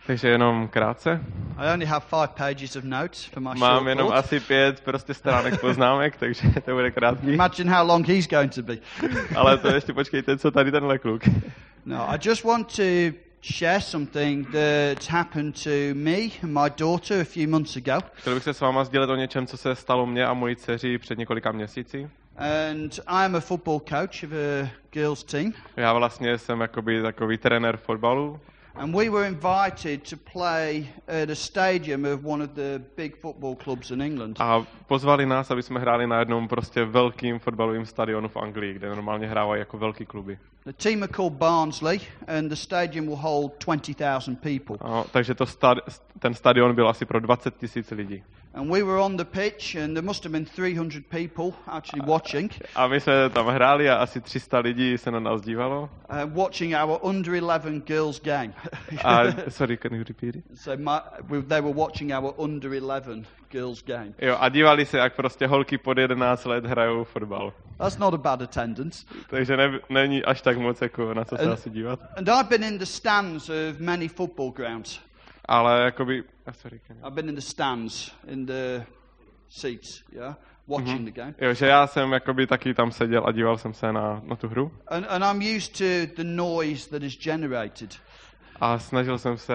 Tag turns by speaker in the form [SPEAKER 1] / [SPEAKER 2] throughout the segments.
[SPEAKER 1] Takže jenom krátce.
[SPEAKER 2] I only have 5 pages of notes for my
[SPEAKER 1] Mám
[SPEAKER 2] short
[SPEAKER 1] jenom
[SPEAKER 2] board.
[SPEAKER 1] asi 5 prostě stránek poznámek, takže to bude krátký.
[SPEAKER 2] Imagine how long he's going to be.
[SPEAKER 1] Ale to ještě počkejte, co tady tenhle kluk.
[SPEAKER 2] No, I just want to share something that happened to me and my daughter a few months ago.
[SPEAKER 1] Chtěl bych se s váma sdělit o něčem, co se stalo mně a mojí dceři před několika měsíci.
[SPEAKER 2] And I am a football coach of a girls team.
[SPEAKER 1] Já vlastně jsem jakoby takový trenér fotbalu.
[SPEAKER 2] And we were invited to play at a stadium of one of the big football clubs in England.
[SPEAKER 1] A pozvali nás, aby jsme hráli na jednom prostě velkým fotbalovým stadionu v Anglii, kde normálně hrávají jako velký kluby.
[SPEAKER 2] The team are called Barnsley and the stadium will hold 20,000 people.
[SPEAKER 1] Takže ten stadion byl asi pro 20 000 lidí.
[SPEAKER 2] And we were on the pitch and there must have been 300 people actually watching.
[SPEAKER 1] A my jsme tam hráli a asi 300 lidí se na nás dívalo.
[SPEAKER 2] Watching our under 11 girls game.
[SPEAKER 1] Sorry, can you repeat it?
[SPEAKER 2] So they were watching our under 11 girls game.
[SPEAKER 1] Jo, a dívali se, jak prostě holky pod 11 let hrajou fotbal.
[SPEAKER 2] That's not a bad attendance.
[SPEAKER 1] Takže není až tak moc jako na co se asi dívat.
[SPEAKER 2] And I've been in the stands of many football grounds.
[SPEAKER 1] Ale jakoby...
[SPEAKER 2] I've been in the stands, in the seats, yeah, watching the game.
[SPEAKER 1] Jo, že já jsem jakoby taky tam seděl a díval jsem se na tu hru.
[SPEAKER 2] And I'm used to the noise that is generated.
[SPEAKER 1] A snažil jsem se...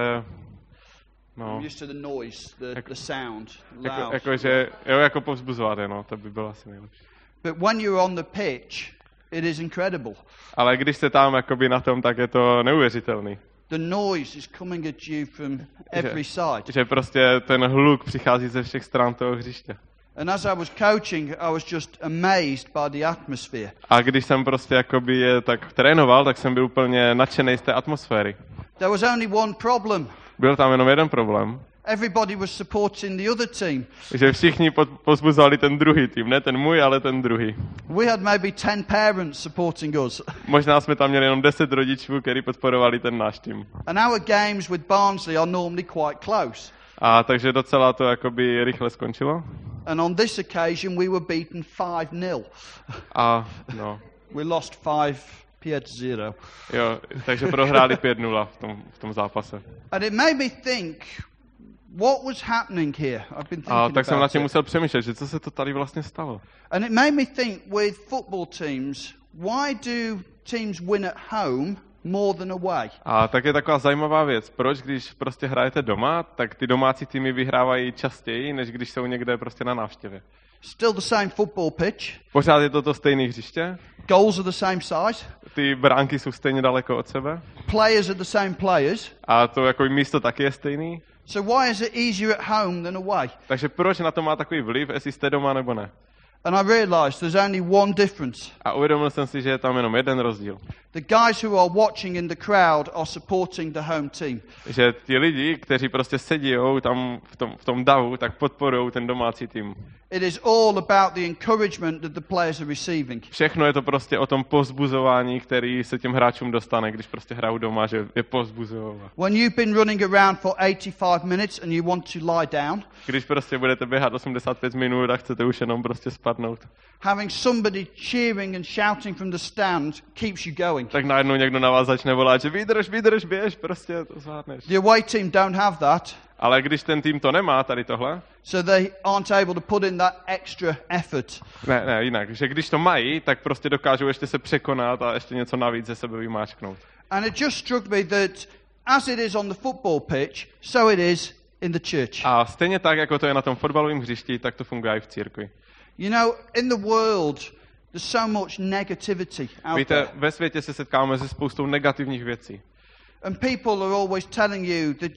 [SPEAKER 2] I'm used to the noise, the sound, loud.
[SPEAKER 1] Jakože, jo, jako povzbuzovat, no, to by bylo asi nejlepší.
[SPEAKER 2] But when you're on the pitch, it is incredible.
[SPEAKER 1] Ale když jste tam jakoby na tom, tak je to neuvěřitelný.
[SPEAKER 2] The noise is coming at you from every side.
[SPEAKER 1] Že prostě ten hluk přichází ze všech stran toho hřiště.
[SPEAKER 2] And as I was coaching, I was just amazed by the atmosphere.
[SPEAKER 1] A když jsem prostě jakoby je tak trénoval, tak jsem byl úplně nadšený z té atmosféry.
[SPEAKER 2] There was only one problem.
[SPEAKER 1] Byl tam jenom jeden problém.
[SPEAKER 2] Everybody was supporting the other team.
[SPEAKER 1] Že všichni pozbuzovali ten druhý tým, ne ten můj, ale ten druhý.
[SPEAKER 2] We had maybe 10 parents supporting us.
[SPEAKER 1] Možná jsme tam měli jenom 10 rodičů, kteří podporovali ten náš tým.
[SPEAKER 2] And our games with Barnsley are normally quite close.
[SPEAKER 1] A takže docela to jakoby rychle skončilo.
[SPEAKER 2] And on this occasion we were beaten 5-0.
[SPEAKER 1] A no.
[SPEAKER 2] We lost 5-0.
[SPEAKER 1] Jo, takže prohráli 5-0 v tom zápase.
[SPEAKER 2] And it made me think, what was happening here? I've been thinking
[SPEAKER 1] a tak jsem nad tím
[SPEAKER 2] about it.
[SPEAKER 1] musel přemýšlet, že co se to tady vlastně stalo.
[SPEAKER 2] And it made me think with football teams, why do teams win at home more than away?
[SPEAKER 1] A tak je taková zajímavá věc. Proč, když prostě hrajete doma, tak ty domácí týmy vyhrávají častěji, než když jsou někde prostě na návštěvě.
[SPEAKER 2] Still the same football pitch.
[SPEAKER 1] Pořád je to stejné hřiště.
[SPEAKER 2] Goals are the same size.
[SPEAKER 1] Ty bránky jsou stejně daleko od sebe.
[SPEAKER 2] Players are the same players.
[SPEAKER 1] A to jako místo taky je stejný.
[SPEAKER 2] So why is it easier at home than away?
[SPEAKER 1] Takže proč na to má takový vliv, jestli jste doma nebo ne?
[SPEAKER 2] And I realized there's only one difference.
[SPEAKER 1] A uvědomil jsem si, že je tam jenom jeden rozdíl.
[SPEAKER 2] The guys who are watching in the crowd are supporting the home team.
[SPEAKER 1] Že ti lidi, kteří prostě sedí tam v tom davu, tak podporují ten domácí tým.
[SPEAKER 2] It is all about the encouragement that the players are receiving.
[SPEAKER 1] Všechno je to prostě o tom povzbuzování, který se těm hráčům dostane, když prostě hrajou doma, že je povzbuzují.
[SPEAKER 2] When you've been running around for 85 minutes and you want to lie down,
[SPEAKER 1] Když prostě budete běhat 85 minut a chcete už jenom prostě spadnout,
[SPEAKER 2] having somebody cheering and shouting from the stand keeps you going.
[SPEAKER 1] tak najednou někdo na vás začne volat, že vydrž, běž, prostě to zvládneš.
[SPEAKER 2] The away team don't have that,
[SPEAKER 1] Ale když ten tým to nemá, tady tohle,
[SPEAKER 2] so they aren't able to put in that extra effort.
[SPEAKER 1] ne, jinak, že když to mají, tak prostě dokážou ještě se překonat a ještě něco navíc ze sebe vymáčknout.
[SPEAKER 2] And it just struck me that as it is on the football pitch, so it is in the church.
[SPEAKER 1] A stejně tak, jako to je na tom fotbalovém hřišti, tak to funguje i v církvi.
[SPEAKER 2] You know, in the world, there's so much negativity out
[SPEAKER 1] Víte,
[SPEAKER 2] there.
[SPEAKER 1] ve světě se setkáme se spoustou negativních věcí.
[SPEAKER 2] And people are always telling you that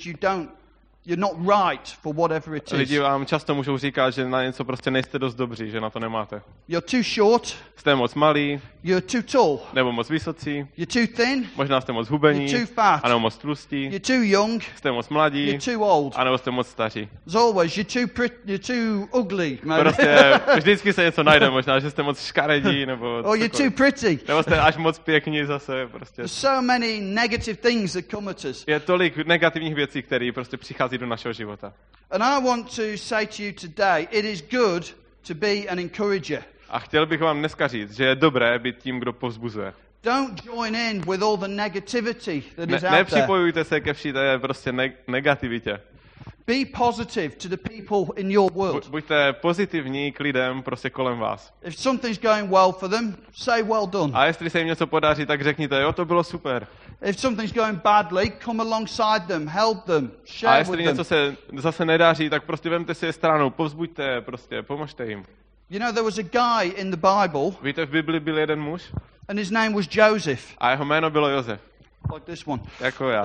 [SPEAKER 2] you're not right for whatever it
[SPEAKER 1] Lidi
[SPEAKER 2] is.
[SPEAKER 1] vám často můžou říkat, že na něco prostě nejste dost dobří, že na to nemáte.
[SPEAKER 2] You're too short,
[SPEAKER 1] Jste moc malí,
[SPEAKER 2] you're too tall,
[SPEAKER 1] nebo moc vysocí,
[SPEAKER 2] you're too thin,
[SPEAKER 1] možná jste moc hubení,
[SPEAKER 2] you're too fat,
[SPEAKER 1] anebo moc tlustí,
[SPEAKER 2] you're too young,
[SPEAKER 1] jste moc mladí,
[SPEAKER 2] you're too old.
[SPEAKER 1] anebo jste moc staří.
[SPEAKER 2] As always, you're too ugly, maybe.
[SPEAKER 1] Prostě vždycky se něco najde, možná, že jste moc škaredí, nebo
[SPEAKER 2] Or you're too pretty.
[SPEAKER 1] nebo jste až moc pěkní zase, prostě.
[SPEAKER 2] There's so many negative things that come at us.
[SPEAKER 1] Je tolik negativních věcí, které prostě přichází do našeho života.
[SPEAKER 2] And I want to say to you today, it is good to be an encourager.
[SPEAKER 1] A chtěl bych vám dneska říct, že je dobré být tím, kdo povzbuzuje.
[SPEAKER 2] Don't join in with all the negativity that is out there.
[SPEAKER 1] Nepřipojujte se ke vší té prostě negativitě.
[SPEAKER 2] Be positive to the people in your world.
[SPEAKER 1] Buďte pozitivní k lidem prostě kolem vás.
[SPEAKER 2] If something's going well for them, say well done.
[SPEAKER 1] A jestli se jim něco podaří, tak řekněte, jo, to bylo super.
[SPEAKER 2] If something's going badly, come alongside them, help them,
[SPEAKER 1] A
[SPEAKER 2] share
[SPEAKER 1] jestli
[SPEAKER 2] with them.
[SPEAKER 1] něco se zase nedaří, tak prostě vemte si je stranou, povzbuďte je, prostě pomožte jim.
[SPEAKER 2] You know, there was a guy in the Bible,
[SPEAKER 1] Víte, v Bibli byl jeden muž
[SPEAKER 2] and his name was Joseph,
[SPEAKER 1] a jeho jméno bylo Josef,
[SPEAKER 2] like this one.
[SPEAKER 1] jako já.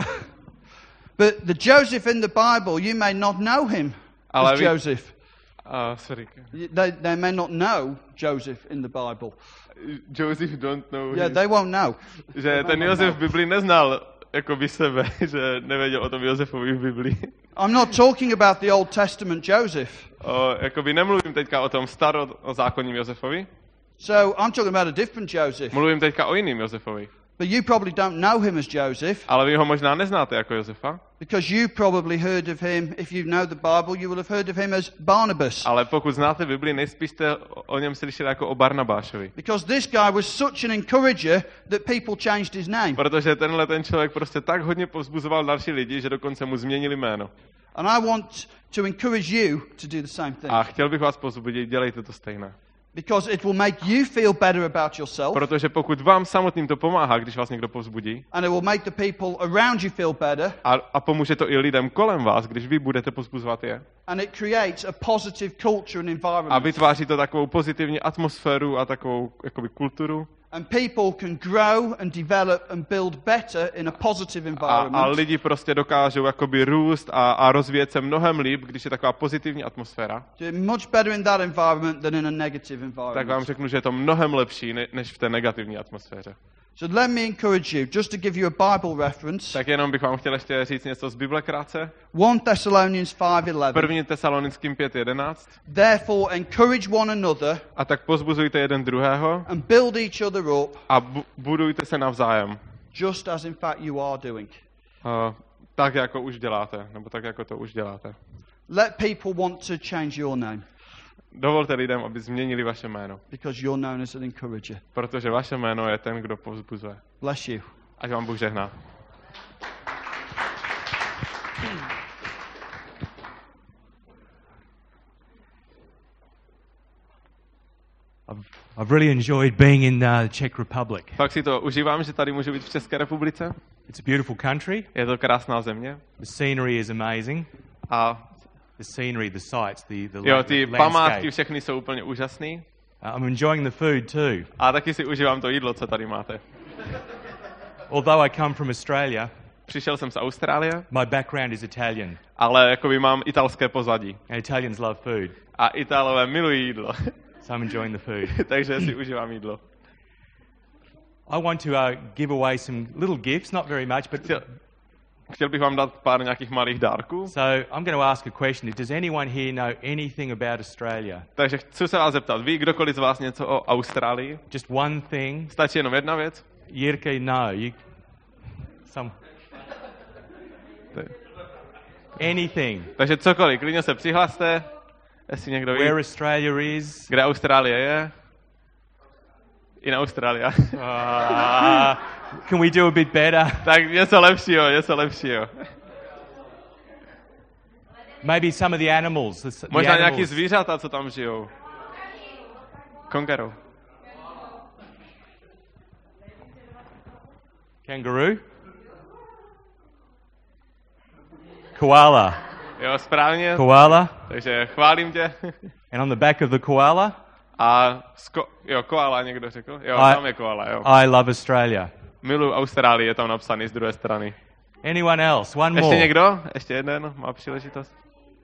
[SPEAKER 2] But the Joseph in the Bible, you may not know him
[SPEAKER 1] Ale
[SPEAKER 2] as
[SPEAKER 1] vy-
[SPEAKER 2] Joseph.
[SPEAKER 1] Sorry.
[SPEAKER 2] They may not know Joseph in the Bible.
[SPEAKER 1] Joseph don't know.
[SPEAKER 2] Yeah, they won't know.
[SPEAKER 1] Že ten Josef v Bibli neznal jakoby sebe, že nevěděl o tom Josefovi v Biblii.
[SPEAKER 2] I'm not talking about the Old Testament Joseph.
[SPEAKER 1] Jakoby nemluvím teďka o tom starozákonním Josefovi,
[SPEAKER 2] So I'm talking about a different Joseph.
[SPEAKER 1] mluvím teďka o jiným Josefovi.
[SPEAKER 2] But you probably don't know him as Joseph,
[SPEAKER 1] Ale vy ho možná neznáte jako Josefa,
[SPEAKER 2] because you probably heard of him, if you know the Bible, you will have heard of him as Barnabas.
[SPEAKER 1] ale pokud znáte Bibli, nejspíš jste o něm slyšeli jako o Barnabášovi.
[SPEAKER 2] Because this guy was such an encourager that people changed his name.
[SPEAKER 1] Protože ten člověk prostě tak hodně povzbuzoval další lidi, že dokonce mu změnili jméno.
[SPEAKER 2] And I want to encourage you to do the same thing.
[SPEAKER 1] A chtěl bych vás povzbudit, dělejte to stejné.
[SPEAKER 2] Because it will make you feel better about yourself,
[SPEAKER 1] Protože pokud vám samotným to pomáhá, když vás někdo povzbudí,
[SPEAKER 2] and it will make the people around you feel better,
[SPEAKER 1] a pomůže to i lidem kolem vás, když vy budete povzbuzovat je,
[SPEAKER 2] and it creates a positive culture and
[SPEAKER 1] a
[SPEAKER 2] environment.
[SPEAKER 1] vytváří to takovou pozitivní atmosféru a takovou jakoby kulturu,
[SPEAKER 2] And people can grow and develop and build better in a positive
[SPEAKER 1] a
[SPEAKER 2] environment
[SPEAKER 1] lidi prostě dokážou jakoby růst a rozvíjet se mnohem líp, když je taková pozitivní atmosféra.
[SPEAKER 2] do much better in that environment than in a negative
[SPEAKER 1] Tak vám
[SPEAKER 2] environment.
[SPEAKER 1] řeknu, že je to mnohem lepší, než v té negativní atmosféře.
[SPEAKER 2] So let me encourage you, just to give you a Bible reference,
[SPEAKER 1] Tak jenom bych vám chtěl ještě říct něco z Bible krátce.
[SPEAKER 2] 1 Thessalonians 5:11.
[SPEAKER 1] 1. Tesalonickým 5:11.
[SPEAKER 2] Therefore encourage one another
[SPEAKER 1] A tak pozbuzujte jeden druhého
[SPEAKER 2] and build each other up,
[SPEAKER 1] a budujte se navzájem.
[SPEAKER 2] just as in fact you are doing.
[SPEAKER 1] Tak, jako už děláte, nebo tak, jako to už děláte.
[SPEAKER 2] Let people want to change your name,
[SPEAKER 1] Dovolte lidem, aby změnili vaše jméno,
[SPEAKER 2] because you're known as an encourager.
[SPEAKER 1] protože vaše jméno je ten, kdo povzbuzuje.
[SPEAKER 2] Bless you.
[SPEAKER 1] Ať vám Bůh žehná.
[SPEAKER 3] I've really enjoyed being in the Czech Republic.
[SPEAKER 1] Fakt si to užívám, že tady můžu být v České republice.
[SPEAKER 3] It's a beautiful country.
[SPEAKER 1] Je to krásná země.
[SPEAKER 3] The scenery is amazing.
[SPEAKER 1] A
[SPEAKER 3] The scenery, the sights, the
[SPEAKER 1] jo, ty památky
[SPEAKER 3] landscape.
[SPEAKER 1] všechny jsou úplně úžasný.
[SPEAKER 3] I'm enjoying the food too.
[SPEAKER 1] A taky si užívám to jídlo, co tady máte.
[SPEAKER 3] Although I come from Australia,
[SPEAKER 1] Přišel jsem z Austrálie,
[SPEAKER 3] my background is Italian,
[SPEAKER 1] ale jakoby mám italské pozadí.
[SPEAKER 3] and Italians love food,
[SPEAKER 1] A Italové milují jídlo,
[SPEAKER 3] so I'm enjoying the food.
[SPEAKER 1] takže si užívám jídlo.
[SPEAKER 3] I want to give away some little gifts, not very much, but
[SPEAKER 1] Chtěl bych vám dát pár nějakých malých dárků.
[SPEAKER 3] so I'm going to ask a question. Does anyone here know anything about Australia?
[SPEAKER 1] Takže chci se vás zeptat, ví kdokoliv z vás něco o Austrálii?
[SPEAKER 3] Just one thing.
[SPEAKER 1] Stačí jenom jedna věc?
[SPEAKER 3] Jirka, no. Some anything.
[SPEAKER 1] Takže cokoliv, klidně se přihlaste, jestli někdo ví,
[SPEAKER 3] Where Australia is.
[SPEAKER 1] kde Austrálie je. In Australia.
[SPEAKER 3] Can we do a bit better?
[SPEAKER 1] Tak něco lepšího, něco lepšího.
[SPEAKER 3] Maybe some of the animals. The
[SPEAKER 1] Možná nějaký
[SPEAKER 3] animals.
[SPEAKER 1] zvířata, co tam žijou. Kangaroo.
[SPEAKER 3] Kangaroo. Koala.
[SPEAKER 1] Jo, správně.
[SPEAKER 3] Koala.
[SPEAKER 1] Takže chválím tě.
[SPEAKER 3] And on the back of the koala,
[SPEAKER 1] A jo, koala někdo řekl? Jo, tam je koala, jo.
[SPEAKER 3] I love Australia.
[SPEAKER 1] Miluji Austrálii, je tam napsaný z druhé strany.
[SPEAKER 3] Anyone else? One
[SPEAKER 1] Ještě
[SPEAKER 3] more.
[SPEAKER 1] někdo? Ještě jeden má příležitost?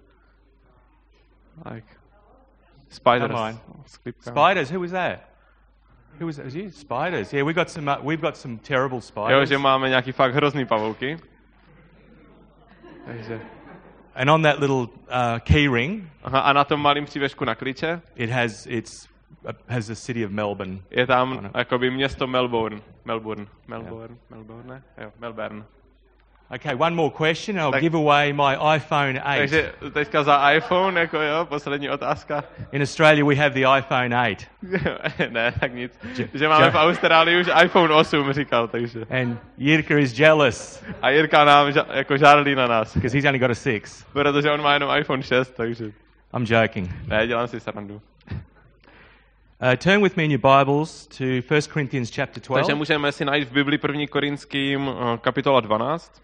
[SPEAKER 1] Like. Spiders.
[SPEAKER 3] Come on.
[SPEAKER 1] S klipkami.
[SPEAKER 3] Spiders. Who was that? Who was that? Was you? Spiders. Yeah, we've got some terrible
[SPEAKER 1] Jo,
[SPEAKER 3] spiders.
[SPEAKER 1] že máme nějaký fakt hrozný pavouky. Takže.
[SPEAKER 3] And on that little key ring,
[SPEAKER 1] Aha, a na tom malém přívěšku na klíče
[SPEAKER 3] it has the city of Melbourne.
[SPEAKER 1] je tam
[SPEAKER 3] Ano.
[SPEAKER 1] jakoby město Melbourne. Jo, Melbourne.
[SPEAKER 3] Okay, one more question and I'll
[SPEAKER 1] Tak-
[SPEAKER 3] give away my iPhone 8.
[SPEAKER 1] Takže teďka za iPhone, jako jo, poslední otázka.
[SPEAKER 3] In Australia we have the iPhone 8.
[SPEAKER 1] Ne, tak nic. Že máme v Austrálii už iPhone 8, říkal, takže.
[SPEAKER 3] And Jirka is jealous
[SPEAKER 1] A Jirka nám jako žárlí na nás,
[SPEAKER 3] because he's only got a 6.
[SPEAKER 1] protože on má jenom iPhone 6, takže.
[SPEAKER 3] I'm joking.
[SPEAKER 1] Ne, dělám si srandu.
[SPEAKER 3] Turn with me in your Bibles to 1 Corinthians chapter 12.
[SPEAKER 1] Takže můžeme si najít v Bibli 1. Korinským kapitola 12.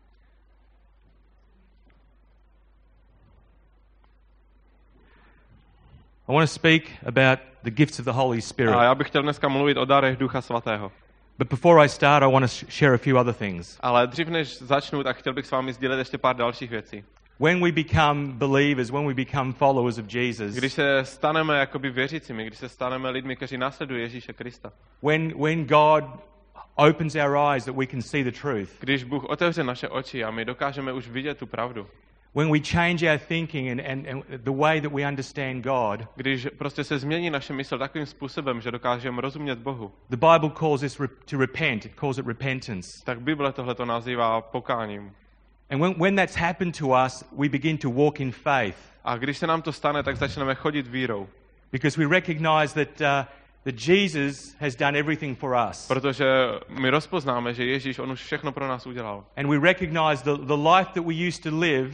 [SPEAKER 3] I want to speak about the gifts of the Holy Spirit.
[SPEAKER 1] A já bych chtěl dneska mluvit o darech Ducha Svatého.
[SPEAKER 3] But before I start, I want to share a few other things.
[SPEAKER 1] Ale dřív než začnu, tak chtěl bych s vámi sdílet ještě pár dalších věcí.
[SPEAKER 3] When we become believers, when we become followers of Jesus,
[SPEAKER 1] Když se staneme jakoby věřícími, když se staneme lidmi, kteří následují Ježíše Krista,
[SPEAKER 3] when God opens our eyes that we can see the truth,
[SPEAKER 1] když Bůh otevře naše oči a my dokážeme už vidět tu pravdu,
[SPEAKER 3] when we change our thinking and the way that we understand God,
[SPEAKER 1] když prostě se změní naše mysl takovým způsobem, že dokážeme rozumět Bohu,
[SPEAKER 3] the Bible calls this to repent. It calls it repentance.
[SPEAKER 1] tak Bible tohle to nazývá pokáním.
[SPEAKER 3] And when that's happened to us, we begin to walk in faith
[SPEAKER 1] A když se nám to stane, tak začneme chodit vírou,
[SPEAKER 3] because we recognize that Jesus has done everything for us.
[SPEAKER 1] protože my rozpoznáme, že Ježíš, on už všechno pro nás udělal.
[SPEAKER 3] And we recognize the life that we used to live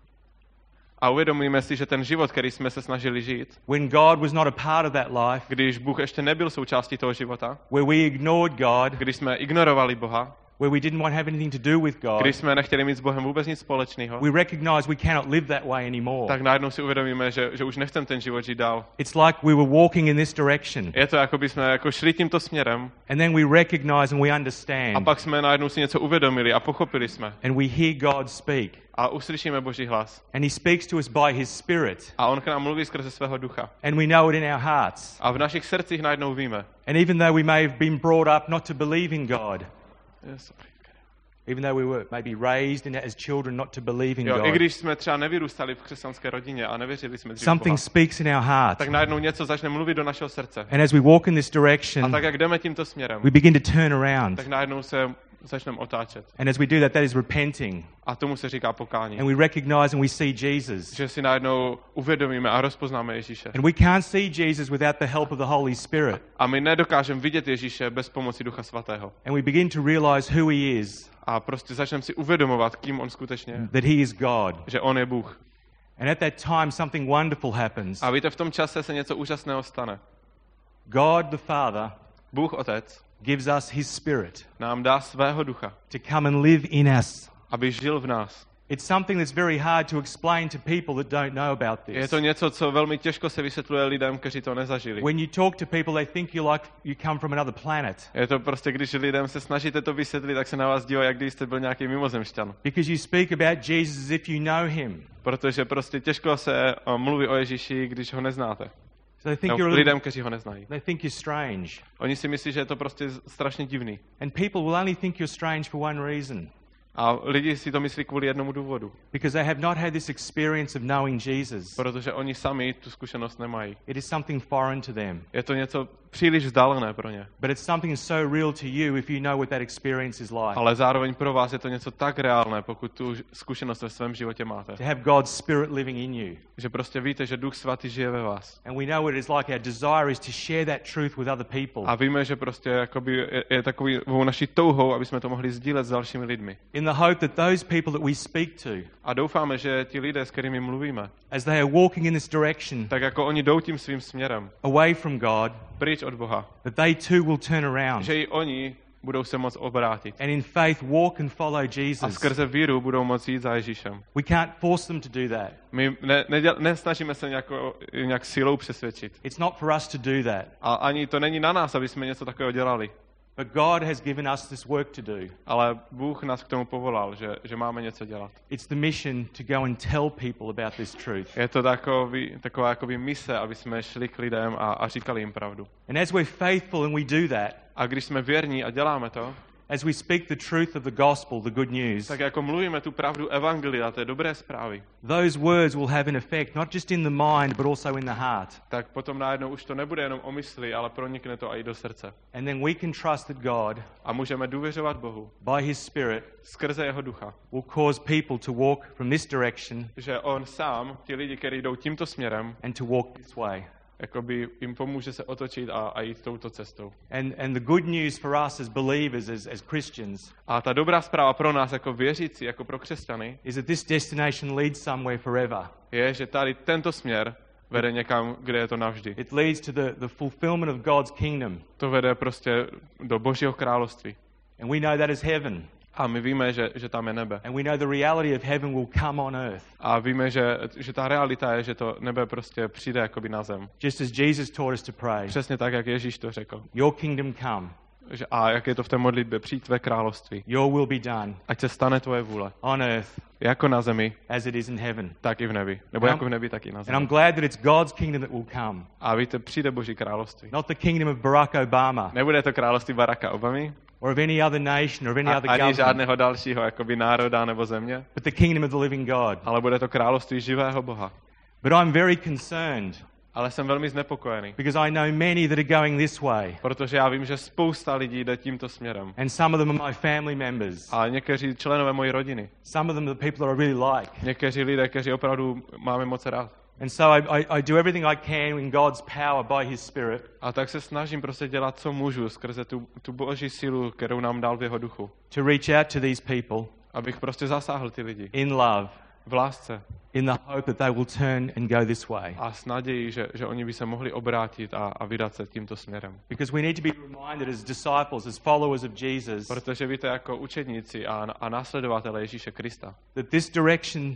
[SPEAKER 1] A uvědomíme si, že ten život, který jsme se snažili žít,
[SPEAKER 3] when God was not a part of that life,
[SPEAKER 1] když Bůh ještě nebyl součástí toho života,
[SPEAKER 3] where we ignored God,
[SPEAKER 1] když jsme ignorovali Boha,
[SPEAKER 3] where we didn't want to have anything to do with God,
[SPEAKER 1] když jsme nechtěli mít s Bohem vůbec nic společného,
[SPEAKER 3] we recognize we cannot live that way anymore.
[SPEAKER 1] tak najednou si uvědomíme, že už nechceme ten život žít dál.
[SPEAKER 3] It's like we were walking in this direction,
[SPEAKER 1] Je to, jako by jsme jako šli tímto směrem
[SPEAKER 3] and then we recognize and we understand,
[SPEAKER 1] a pak jsme najednou si něco uvědomili a pochopili jsme.
[SPEAKER 3] and we hear God speak.
[SPEAKER 1] A uslyšíme Boží hlas.
[SPEAKER 3] And he speaks to us by his Spirit,
[SPEAKER 1] A on k nám mluví skrze svého ducha.
[SPEAKER 3] and we know it in our hearts.
[SPEAKER 1] A v našich srdcích najednou víme.
[SPEAKER 3] And even though we may have been brought up not to believe in God, even though we were maybe raised as children not to believe in
[SPEAKER 1] Jo, i
[SPEAKER 3] God,
[SPEAKER 1] když jsme třeba nevyrůstali v křesťanské rodině a nevěřili jsme dřív
[SPEAKER 3] something
[SPEAKER 1] Boha,
[SPEAKER 3] speaks in our heart.
[SPEAKER 1] tak najednou něco začne mluvit do našeho srdce.
[SPEAKER 3] And as we walk in this
[SPEAKER 1] A
[SPEAKER 3] direction,
[SPEAKER 1] tak, jak jdeme tímto směrem,
[SPEAKER 3] we begin to turn around.
[SPEAKER 1] tak najednou se začneme otáčet.
[SPEAKER 3] And as we do that, that is repenting.
[SPEAKER 1] A tomu se říká pokání.
[SPEAKER 3] And we recognize and we see Jesus.
[SPEAKER 1] Že si najednou uvědomíme a rozpoznáme Ježíše.
[SPEAKER 3] And we can't see Jesus without the help of the Holy Spirit.
[SPEAKER 1] A my nedokážeme vidět Ježíše bez pomoci Ducha Svatého.
[SPEAKER 3] And we begin to realize who he is,
[SPEAKER 1] A prostě začneme si uvědomovat, kým on skutečně je.
[SPEAKER 3] that he is God.
[SPEAKER 1] Že on je Bůh.
[SPEAKER 3] And at that time, something wonderful happens.
[SPEAKER 1] A víte, v tom čase se něco úžasného stane.
[SPEAKER 3] God the Father
[SPEAKER 1] Bůh Otec
[SPEAKER 3] gives us his Spirit
[SPEAKER 1] nám dá svého ducha,
[SPEAKER 3] to come and live in us.
[SPEAKER 1] aby žil v nás.
[SPEAKER 3] It's something that's very hard to explain to people that don't know about
[SPEAKER 1] Je
[SPEAKER 3] this.
[SPEAKER 1] to něco, co velmi těžko se vysvětluje lidem, kteří to nezažili.
[SPEAKER 3] When you talk to people, they think you come from another planet
[SPEAKER 1] Je to prostě, když lidem se snažíte to vysvětlit, tak se na vás dívají, jak když jste byl nějaký mimozemšťan.
[SPEAKER 3] because you speak about Jesus as if you know him.
[SPEAKER 1] Protože prostě těžko se mluví o Ježíši, když ho neznáte.
[SPEAKER 3] So they think
[SPEAKER 1] No,
[SPEAKER 3] you're a little,
[SPEAKER 1] lidem, kteří ho neznají.
[SPEAKER 3] they think you're strange.
[SPEAKER 1] Oni si myslí, že je to prostě strašně divný.
[SPEAKER 3] And people will only think you're strange for one reason,
[SPEAKER 1] A lidi si to myslí kvůli jednomu důvodu.
[SPEAKER 3] because they have not had this experience of knowing Jesus.
[SPEAKER 1] Protože oni sami tu zkušenost nemají.
[SPEAKER 3] It is something foreign to them.
[SPEAKER 1] Je to něco příliš vzdálené pro ně.
[SPEAKER 3] But it's something so real to you if you know what that experience is like.
[SPEAKER 1] Ale zároveň pro vás je to něco tak reálné, pokud tu zkušenost ve svém životě máte.
[SPEAKER 3] To have God's Spirit living in you.
[SPEAKER 1] Že prostě víte, že Duch Svatý žije ve vás.
[SPEAKER 3] And we know what it is like. Our desire is to share that truth with other people.
[SPEAKER 1] A víme, že prostě jakoby je takovou naší touhou, aby jsme to mohli sdílet s dalšími lidmi.
[SPEAKER 3] In the hope that those people that we speak to,
[SPEAKER 1] A doufáme, že ti lidé, s kterými mluvíme,
[SPEAKER 3] as they are walking in this direction,
[SPEAKER 1] tak jako oni jdou tím svým směrem,
[SPEAKER 3] away from God,
[SPEAKER 1] pryč od Boha,
[SPEAKER 3] that they too will turn around
[SPEAKER 1] že i oni budou se moct obrátit.
[SPEAKER 3] and in faith walk and follow
[SPEAKER 1] A
[SPEAKER 3] Jesus.
[SPEAKER 1] skrze víru budou moci jít za Ježíšem.
[SPEAKER 3] We can't force them to do that.
[SPEAKER 1] My nesnažíme se nějak silou přesvědčit.
[SPEAKER 3] It's not for us to do that.
[SPEAKER 1] A ani to není na nás, aby jsme něco takového dělali.
[SPEAKER 3] But God has given us this work to do.
[SPEAKER 1] Ale Bůh nás k tomu povolal, že máme něco dělat.
[SPEAKER 3] It's the mission to go and tell people about this truth.
[SPEAKER 1] Je to taková jakoby mise, aby jsme šli k lidem a říkali jim pravdu.
[SPEAKER 3] And as we're faithful and we do that,
[SPEAKER 1] A když jsme věrní a děláme to,
[SPEAKER 3] As we speak the truth of the gospel, the good news,
[SPEAKER 1] tak jako mluvíme tu pravdu evangelia, té dobré zprávy,
[SPEAKER 3] those words will have an effect not just in the mind but also in the heart.
[SPEAKER 1] tak potom najednou už to nebude jenom o mysli, ale pronikne to i do srdce.
[SPEAKER 3] And then we can trust that God,
[SPEAKER 1] A můžeme důvěřovat Bohu
[SPEAKER 3] by his Spirit,
[SPEAKER 1] skrze jeho ducha,
[SPEAKER 3] will cause people to walk from this direction
[SPEAKER 1] že on sám, ti lidi, kteří jdou tímto směrem,
[SPEAKER 3] and to walk this way.
[SPEAKER 1] jakoby jim pomůže se otočit a jít touto cestou.
[SPEAKER 3] And the good news for us as believers, as Christians,
[SPEAKER 1] A ta dobrá zpráva pro nás jako věřící, jako pro křesťany,
[SPEAKER 3] is that this destination leads somewhere forever.
[SPEAKER 1] je, že tady tento směr vede někam, kde je to navždy.
[SPEAKER 3] It leads to the fulfillment of God's kingdom.
[SPEAKER 1] To vede prostě do Božího království.
[SPEAKER 3] And we know that is heaven.
[SPEAKER 1] A my víme, že tam je nebe.
[SPEAKER 3] And we know the reality of heaven will come on earth.
[SPEAKER 1] A víme, že ta realita je, že to nebe prostě přijde jakoby na zem.
[SPEAKER 3] Just as Jesus taught us to pray.
[SPEAKER 1] Přesně tak, jak Ježíš to řekl.
[SPEAKER 3] Your kingdom come.
[SPEAKER 1] A jak je to v té modlitbě, přijď tvé království.
[SPEAKER 3] Your will be done
[SPEAKER 1] Ať se stane tvoje vůle.
[SPEAKER 3] on earth
[SPEAKER 1] Jako na zemi,
[SPEAKER 3] as it is in heaven.
[SPEAKER 1] tak i v nebi. Nebo
[SPEAKER 3] And
[SPEAKER 1] jako v nebi, tak i na
[SPEAKER 3] And
[SPEAKER 1] zemi.
[SPEAKER 3] I'm glad that it's God's kingdom that will come.
[SPEAKER 1] A víte, přijde Boží království.
[SPEAKER 3] Not the kingdom of Barack Obama
[SPEAKER 1] Nebude to království Baracka Obamy,
[SPEAKER 3] or of any other nation or of any other
[SPEAKER 1] ani
[SPEAKER 3] government,
[SPEAKER 1] žádného dalšího jakoby národa nebo země,
[SPEAKER 3] but the kingdom of the living God.
[SPEAKER 1] ale bude to království živého Boha.
[SPEAKER 3] But I'm very concerned
[SPEAKER 1] Ale jsem velmi znepokojený,
[SPEAKER 3] because I know many that are going this way.
[SPEAKER 1] protože já vím, že spousta lidí jde tímto směrem.
[SPEAKER 3] And some of them are my family members.
[SPEAKER 1] A někteří členové mojí rodiny,
[SPEAKER 3] Some of them are the people that I really like.
[SPEAKER 1] někteří lidé, kteří opravdu máme moc rád.
[SPEAKER 3] And so I do everything I can in God's power by his Spirit
[SPEAKER 1] A tak se snažím prostě dělat, co můžu, skrze tu Boží sílu, kterou nám dal v jeho duchu.
[SPEAKER 3] to reach out to these people
[SPEAKER 1] Abych prostě zasáhl ty lidi
[SPEAKER 3] in love,
[SPEAKER 1] v lásce
[SPEAKER 3] in the hope that they will turn and go this way.
[SPEAKER 1] a s nadějí, že oni by se mohli obrátit a vydat se tímto směrem.
[SPEAKER 3] Because we need to be reminded as disciples, as followers of Jesus,
[SPEAKER 1] Protože víte, jako učedníci a následovatelé Ježíše Krista,
[SPEAKER 3] that this direction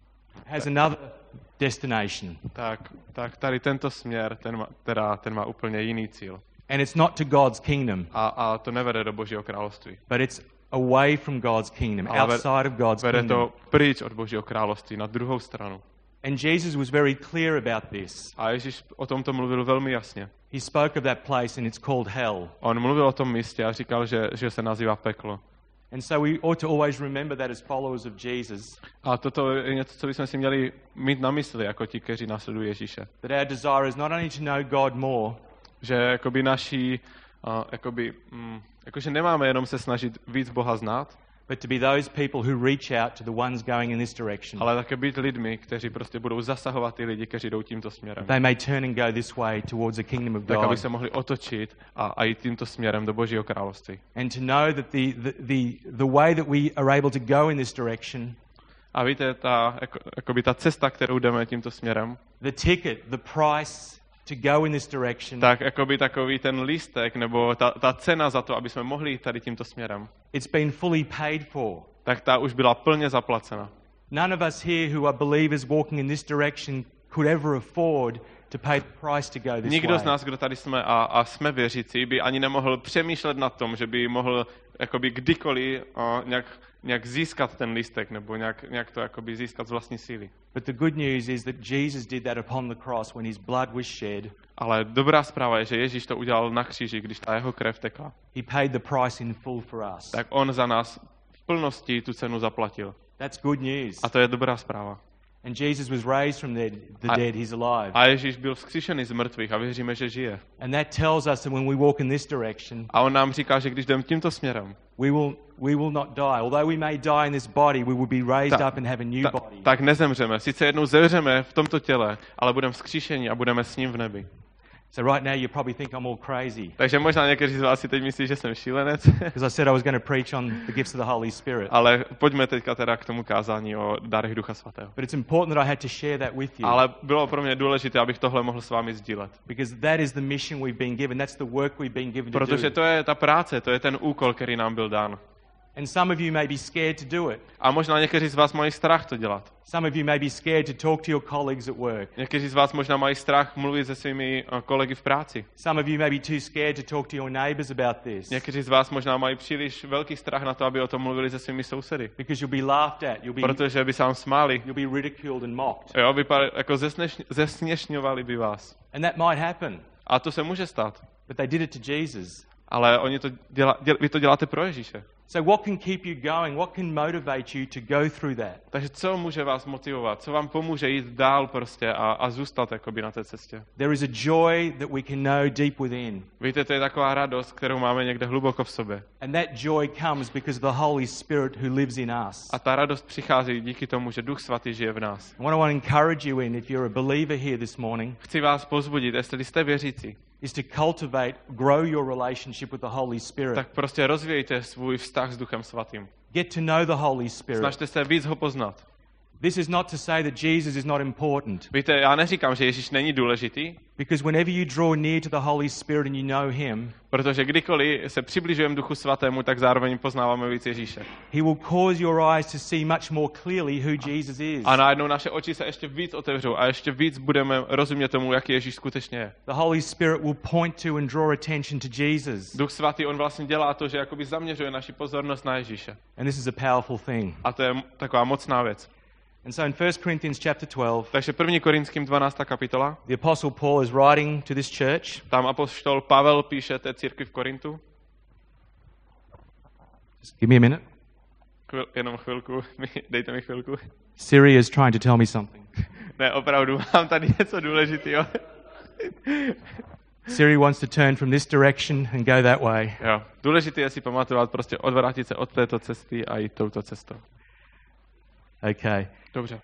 [SPEAKER 3] has another destination.
[SPEAKER 1] tak tady tento směr, ten má úplně jiný cíl.
[SPEAKER 3] And it's not to God's kingdom,
[SPEAKER 1] A to nevede do Božího království.
[SPEAKER 3] but it's away from God's kingdom,
[SPEAKER 1] Ale
[SPEAKER 3] outside of God's
[SPEAKER 1] Vede
[SPEAKER 3] kingdom.
[SPEAKER 1] to pryč od Božího království, na druhou stranu.
[SPEAKER 3] And Jesus was very clear about this.
[SPEAKER 1] A Ježíš o tomto mluvil velmi jasně.
[SPEAKER 3] He spoke of that place and it's called hell.
[SPEAKER 1] On mluvil o tom místě a říkal, že se nazývá peklo.
[SPEAKER 3] And so we ought to always remember that as followers of Jesus,
[SPEAKER 1] A toto je něco, co bychom si měli mít na mysli, jako ti, kteří následují Ježíše.
[SPEAKER 3] that our desire is not only to know God more,
[SPEAKER 1] Že jakoby jakože nemáme jenom se snažit víc Boha znát,
[SPEAKER 3] but to be those people who reach out to the ones going in this direction.
[SPEAKER 1] ale také být lidmi, kteří prostě budou zasahovat ty lidi, kteří jdou tímto směrem.
[SPEAKER 3] They may turn and go this way towards the kingdom of
[SPEAKER 1] Tak, aby
[SPEAKER 3] God.
[SPEAKER 1] se mohli otočit a jít tímto směrem do Božího království.
[SPEAKER 3] And to know that the way that we are able to go in this direction,
[SPEAKER 1] A víte, ta cesta, kterou jdeme tímto směrem,
[SPEAKER 3] the ticket, the price to go in this direction,
[SPEAKER 1] tak jakoby takový ten lístek, nebo ta cena za to, aby jsme mohli jít tady tímto směrem,
[SPEAKER 3] it's been fully paid for.
[SPEAKER 1] tak ta už byla plně zaplacena.
[SPEAKER 3] None of us here who are believers walking in this direction could ever afford to pay the price to go this
[SPEAKER 1] Nikdo z
[SPEAKER 3] way.
[SPEAKER 1] nás, kdo tady jsme a jsme věřící, by ani nemohl přemýšlet nad tom, že by mohl jakoby kdykoliv nějak získat ten lístek, nebo nějak to jakoby získat z vlastní síly.
[SPEAKER 3] But the good news is that Jesus did that upon the cross when his blood was shed.
[SPEAKER 1] Ale dobrá zpráva je, že Ježíš to udělal na kříži, když ta jeho krev tekla.
[SPEAKER 3] He paid the price in full for us.
[SPEAKER 1] Tak on za nás v plnosti tu cenu zaplatil.
[SPEAKER 3] That's good news.
[SPEAKER 1] A to je dobrá zpráva.
[SPEAKER 3] And Jesus was raised from the dead, he's alive.
[SPEAKER 1] A Ježíš byl vzkříšený z mrtvých a věříme, že žije.
[SPEAKER 3] And that tells us that when we walk in this direction,
[SPEAKER 1] A on nám říká, že když jdeme tímto směrem,
[SPEAKER 3] we will not die. Although we may die in this body, we will be raised up and have a new body.
[SPEAKER 1] tak nezemřeme. Sice jednou zemřeme v tomto těle, ale budeme vzkříšeni a budeme s ním v nebi.
[SPEAKER 3] So right now you probably think I'm all crazy
[SPEAKER 1] Takže možná někteří z vás si teď myslí, že jsem šílenec,
[SPEAKER 3] because I said I was going to preach on the gifts of the Holy Spirit.
[SPEAKER 1] ale pojďme teďka teda k tomu kázání o darech Ducha Svatého.
[SPEAKER 3] But it's important that I had to share that with you
[SPEAKER 1] Ale bylo pro mě důležité, abych tohle mohl s vámi sdílet.
[SPEAKER 3] because that is the mission we've been given. That's the work we've been given to
[SPEAKER 1] Protože
[SPEAKER 3] do.
[SPEAKER 1] to je ta práce, to je ten úkol, který nám byl dán.
[SPEAKER 3] And some of you may be scared to do it.
[SPEAKER 1] A možná někteří z vás mají strach to dělat.
[SPEAKER 3] Some of you may be scared to talk to your colleagues at work.
[SPEAKER 1] Někteří z vás možná mají strach mluvit se svými kolegy v práci.
[SPEAKER 3] Some of you may be too scared to talk to your neighbors about this
[SPEAKER 1] Někteří z vás možná mají příliš velký strach na to, aby o tom mluvili se svými sousedy.
[SPEAKER 3] because you'll be laughed at.
[SPEAKER 1] Protože by se vám smáli.
[SPEAKER 3] You'll be ridiculed and mocked.
[SPEAKER 1] Jo, jako zesměšňovali by vás.
[SPEAKER 3] And that might happen.
[SPEAKER 1] A to se může stát.
[SPEAKER 3] But they did it to Jesus.
[SPEAKER 1] Ale vy to děláte pro Ježíše.
[SPEAKER 3] So what can keep you going? What can motivate you to go through that?
[SPEAKER 1] Takže co může vás motivovat? Co vám pomůže jít dál prostě a zůstat jakoby na té cestě?
[SPEAKER 3] There is a joy that we can know deep within.
[SPEAKER 1] Víte, to je taková radost, kterou máme někde hluboko v sobě.
[SPEAKER 3] And that joy comes because of the Holy Spirit who lives in us.
[SPEAKER 1] A ta radost přichází díky tomu, že Duch Svatý žije v nás.
[SPEAKER 3] What I want to encourage you in, if you're a believer here this morning,
[SPEAKER 1] Chci vás povzbudit, jestli jste věřící,
[SPEAKER 3] is to cultivate, grow your relationship with the Holy Spirit.
[SPEAKER 1] tak prostě rozvíjejte svůj vztah s Duchem Svatým.
[SPEAKER 3] Get to know the Holy Spirit.
[SPEAKER 1] Snažte se víc ho poznat.
[SPEAKER 3] This is not to say that Jesus is not important.
[SPEAKER 1] Víte, já neříkám, že Ježíš není důležitý,
[SPEAKER 3] Because whenever you draw near to the Holy Spirit and you know Him,
[SPEAKER 1] protože kdykoliv se přibližujeme Duchu Svatému, tak zároveň poznáváme víc Ježíše.
[SPEAKER 3] He will cause your eyes to see much more clearly who Jesus is.
[SPEAKER 1] A najednou naše oči se ještě víc otevřou a ještě víc budeme rozumět tomu, jaký Ježíš skutečně je.
[SPEAKER 3] The Holy Spirit will point to and draw attention to Jesus.
[SPEAKER 1] Duch Svatý, on vlastně dělá to, že jakoby zaměřuje naši pozornost na Ježíše.
[SPEAKER 3] And this is a powerful thing.
[SPEAKER 1] A to je taková mocná věc.
[SPEAKER 3] And so in 1 Corinthians chapter 12,
[SPEAKER 1] Takže 1. Korinským 12. kapitola,
[SPEAKER 3] the Apostle Paul is writing to this church.
[SPEAKER 1] tam apoštol Pavel píše té církvi v Korintu.
[SPEAKER 3] Just give me a minute.
[SPEAKER 1] Jenom chvilku, dejte mi chvilku.
[SPEAKER 3] Siri is trying to tell me something.
[SPEAKER 1] Ne, opravdu, mám tady něco důležitého.
[SPEAKER 3] Siri wants to turn from this direction and go that way.
[SPEAKER 1] Jo, důležité je si pamatovat, prostě odvrátit se od této cesty a jít touto cestou.
[SPEAKER 3] Okay.
[SPEAKER 1] Dobře.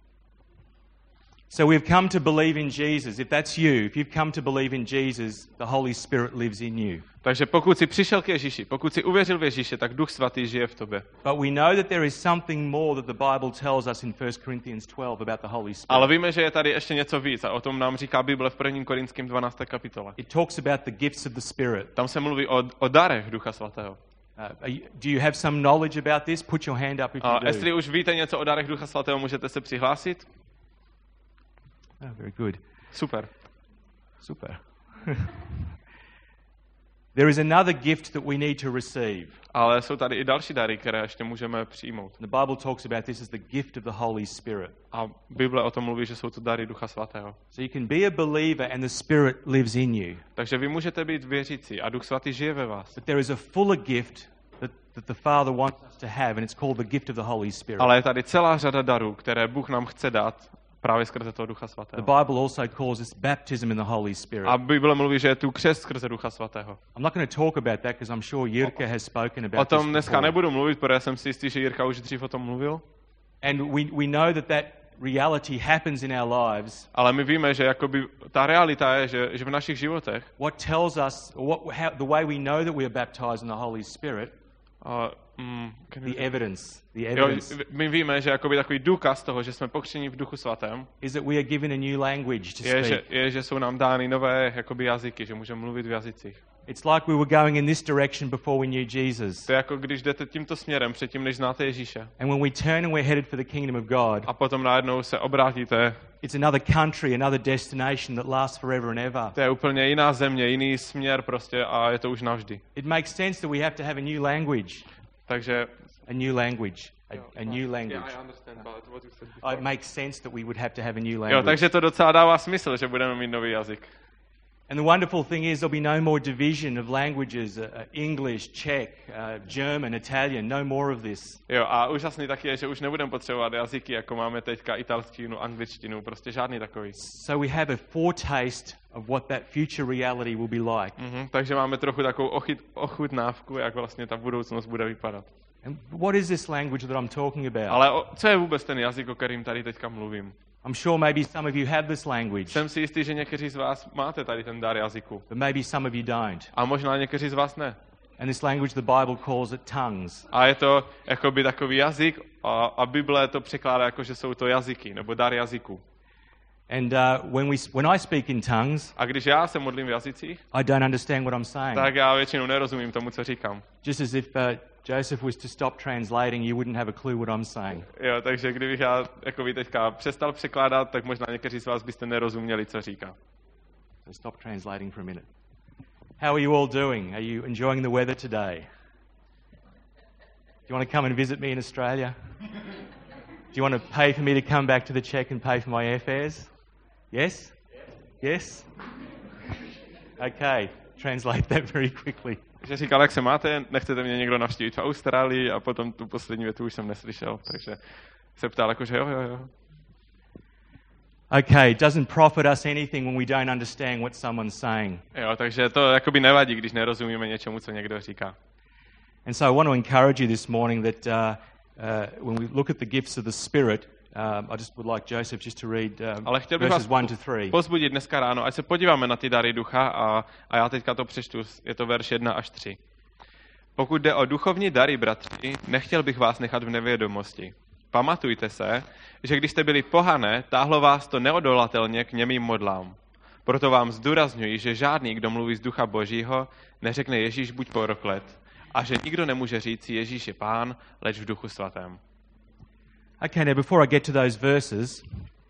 [SPEAKER 3] So we've come to believe in Jesus. If that's you, if you've come to believe in Jesus, the Holy Spirit lives in you.
[SPEAKER 1] Takže pokud jsi přišel k Ježíši, pokud jsi uvěřil v Ježíše, tak Duch Svatý žije v tobě.
[SPEAKER 3] But we know that there is something more that the Bible tells us in 1 Corinthians 12 about the Holy Spirit.
[SPEAKER 1] Ale víme, že je tady ještě něco víc a o tom nám říká Bible v 1. Korinským 12. kapitole.
[SPEAKER 3] It talks about the gifts of the Spirit.
[SPEAKER 1] Tam se mluví o darech Ducha Svatého.
[SPEAKER 3] Do you have some knowledge about this? Put your hand up if you
[SPEAKER 1] A
[SPEAKER 3] do.
[SPEAKER 1] jestli už víte něco o darech Ducha Svatého, můžete se přihlásit.
[SPEAKER 3] Oh, very good.
[SPEAKER 1] Super.
[SPEAKER 3] Super. There is another gift that we need to receive.
[SPEAKER 1] Ale jsou tady i další dary, které ještě můžeme přijmout.
[SPEAKER 3] The Bible talks about this as the gift of the Holy Spirit.
[SPEAKER 1] A Bible o tom mluví, že jsou to dary Ducha Svatého.
[SPEAKER 3] So you can be a believer and the Spirit lives in you.
[SPEAKER 1] Takže vy můžete být věřící a Duch Svatý žije ve vás.
[SPEAKER 3] But there is a fuller gift that the Father wants us to have, and it's called the gift of the Holy Spirit.
[SPEAKER 1] Ale je tady celá řada darů, které Bůh nám chce dát právě skrze toho Ducha Svatého.
[SPEAKER 3] The Bible also calls this baptism in the Holy Spirit.
[SPEAKER 1] A Bible mluví, že je tu křest skrze Ducha Svatého.
[SPEAKER 3] I'm not going to talk about that because I'm sure Jirka has spoken about
[SPEAKER 1] O tom
[SPEAKER 3] this
[SPEAKER 1] dneska
[SPEAKER 3] before.
[SPEAKER 1] nebudu mluvit, protože jsem si jistý, že Jirka už dřív o tom mluvil.
[SPEAKER 3] And we know that reality happens in our lives.
[SPEAKER 1] Ale my víme, že jakoby ta realita je, že v našich životech
[SPEAKER 3] What tells us, the way we know that we are baptized in the Holy Spirit, the evidence,
[SPEAKER 1] jo, my víme, že jakoby takový důkaz toho, že jsme pokřtěni v Duchu Svatém,
[SPEAKER 3] is that we are given a new language to speak.
[SPEAKER 1] že jsou nám dány nové jakoby jazyky, že můžeme mluvit v jazycích.
[SPEAKER 3] It's like we were going in this direction before we knew Jesus.
[SPEAKER 1] To je jako když jdete tímto směrem předtím, než znáte Ježíše.
[SPEAKER 3] And when we turn and we're headed for the kingdom of God,
[SPEAKER 1] A potom najednou se obrátíte.
[SPEAKER 3] it's another country, another destination that lasts forever and ever.
[SPEAKER 1] To je úplně jiná země, jiný směr prostě a je to už navždy.
[SPEAKER 3] It makes sense that we have to have a new language.
[SPEAKER 1] Takže
[SPEAKER 3] A new language. A new language. It makes sense that we would have to have a new
[SPEAKER 1] Jo,
[SPEAKER 3] language.
[SPEAKER 1] takže to docela dává smysl, že budeme mít nový jazyk.
[SPEAKER 3] And the wonderful thing is there'll be no more division of languages, English, Czech, German, Italian, no more of this.
[SPEAKER 1] Jo, a úžasný taky je, že už nebudeme potřebovat jazyky, jako máme teďka italštinu, angličtinu, prostě žádný takový.
[SPEAKER 3] So we have a foretaste of what that future reality will be like.
[SPEAKER 1] Takže máme trochu takovou ochutnávku, jak vlastně ta budoucnost bude vypadat.
[SPEAKER 3] And what is this language that I'm talking about?
[SPEAKER 1] Ale co je vůbec ten jazyk, o kterým tady teďka mluvím?
[SPEAKER 3] I'm sure maybe some of you have this language,
[SPEAKER 1] Jsem si jistý, že někteří z vás máte tady ten dar jazyku.
[SPEAKER 3] but maybe some of you don't.
[SPEAKER 1] A možná někteří z vás ne.
[SPEAKER 3] And this language, the Bible calls it tongues.
[SPEAKER 1] A je to jakoby takový jazyk a Bible to překládá jako, že jsou to jazyky, nebo dar jazyků.
[SPEAKER 3] And when I speak in tongues,
[SPEAKER 1] A když já se modlím v jazycích,
[SPEAKER 3] I don't understand what I'm saying.
[SPEAKER 1] tak já většinou nerozumím tomu, co říkám.
[SPEAKER 3] Just as if Joseph was to stop translating, you wouldn't have a clue what I'm saying.
[SPEAKER 1] Jo, takže kdybych já jakoby teďka přestal překládat, tak možná někteří z vás byste nerozuměli, co říká.
[SPEAKER 3] So stop translating for a minute. How are you all doing? Are you enjoying the weather today? Do you want to come and visit me in Australia? Do you want to pay for me to come back to the Czech and pay for my airfares? Yes? Yes? Okay, translate that very quickly.
[SPEAKER 1] Že říkal, jak se máte, nechcete mě někdo navštívit v Austrálii a potom tu poslední větu už jsem neslyšel, takže se ptal jakože jo.
[SPEAKER 3] Okay, it doesn't profit us anything when we don't understand what someone's saying.
[SPEAKER 1] Jo, takže to jakoby nevadí, když nerozumíme něčemu, co někdo říká.
[SPEAKER 3] And so I want to encourage you this morning that when we look at the gifts of the Spirit, I just would like Joseph just to read
[SPEAKER 1] Ale chtěl bych vás
[SPEAKER 3] verses 1 to 3.
[SPEAKER 1] pozbudit dneska ráno, ať se podíváme na ty dary ducha a já teďka to přečtu, je to verš 1 až 3. Pokud jde o duchovní dary, bratři, nechtěl bych vás nechat v nevědomosti. Pamatujte se, že když jste byli pohané, táhlo vás to neodolatelně k němým modlám. Proto vám zdůrazňuji, že žádný, kdo mluví z ducha Božího, neřekne Ježíš buď proklet, a že nikdo nemůže říct Ježíš je Pán, leč v duchu svatém.
[SPEAKER 3] Okay, now before I get to those verses,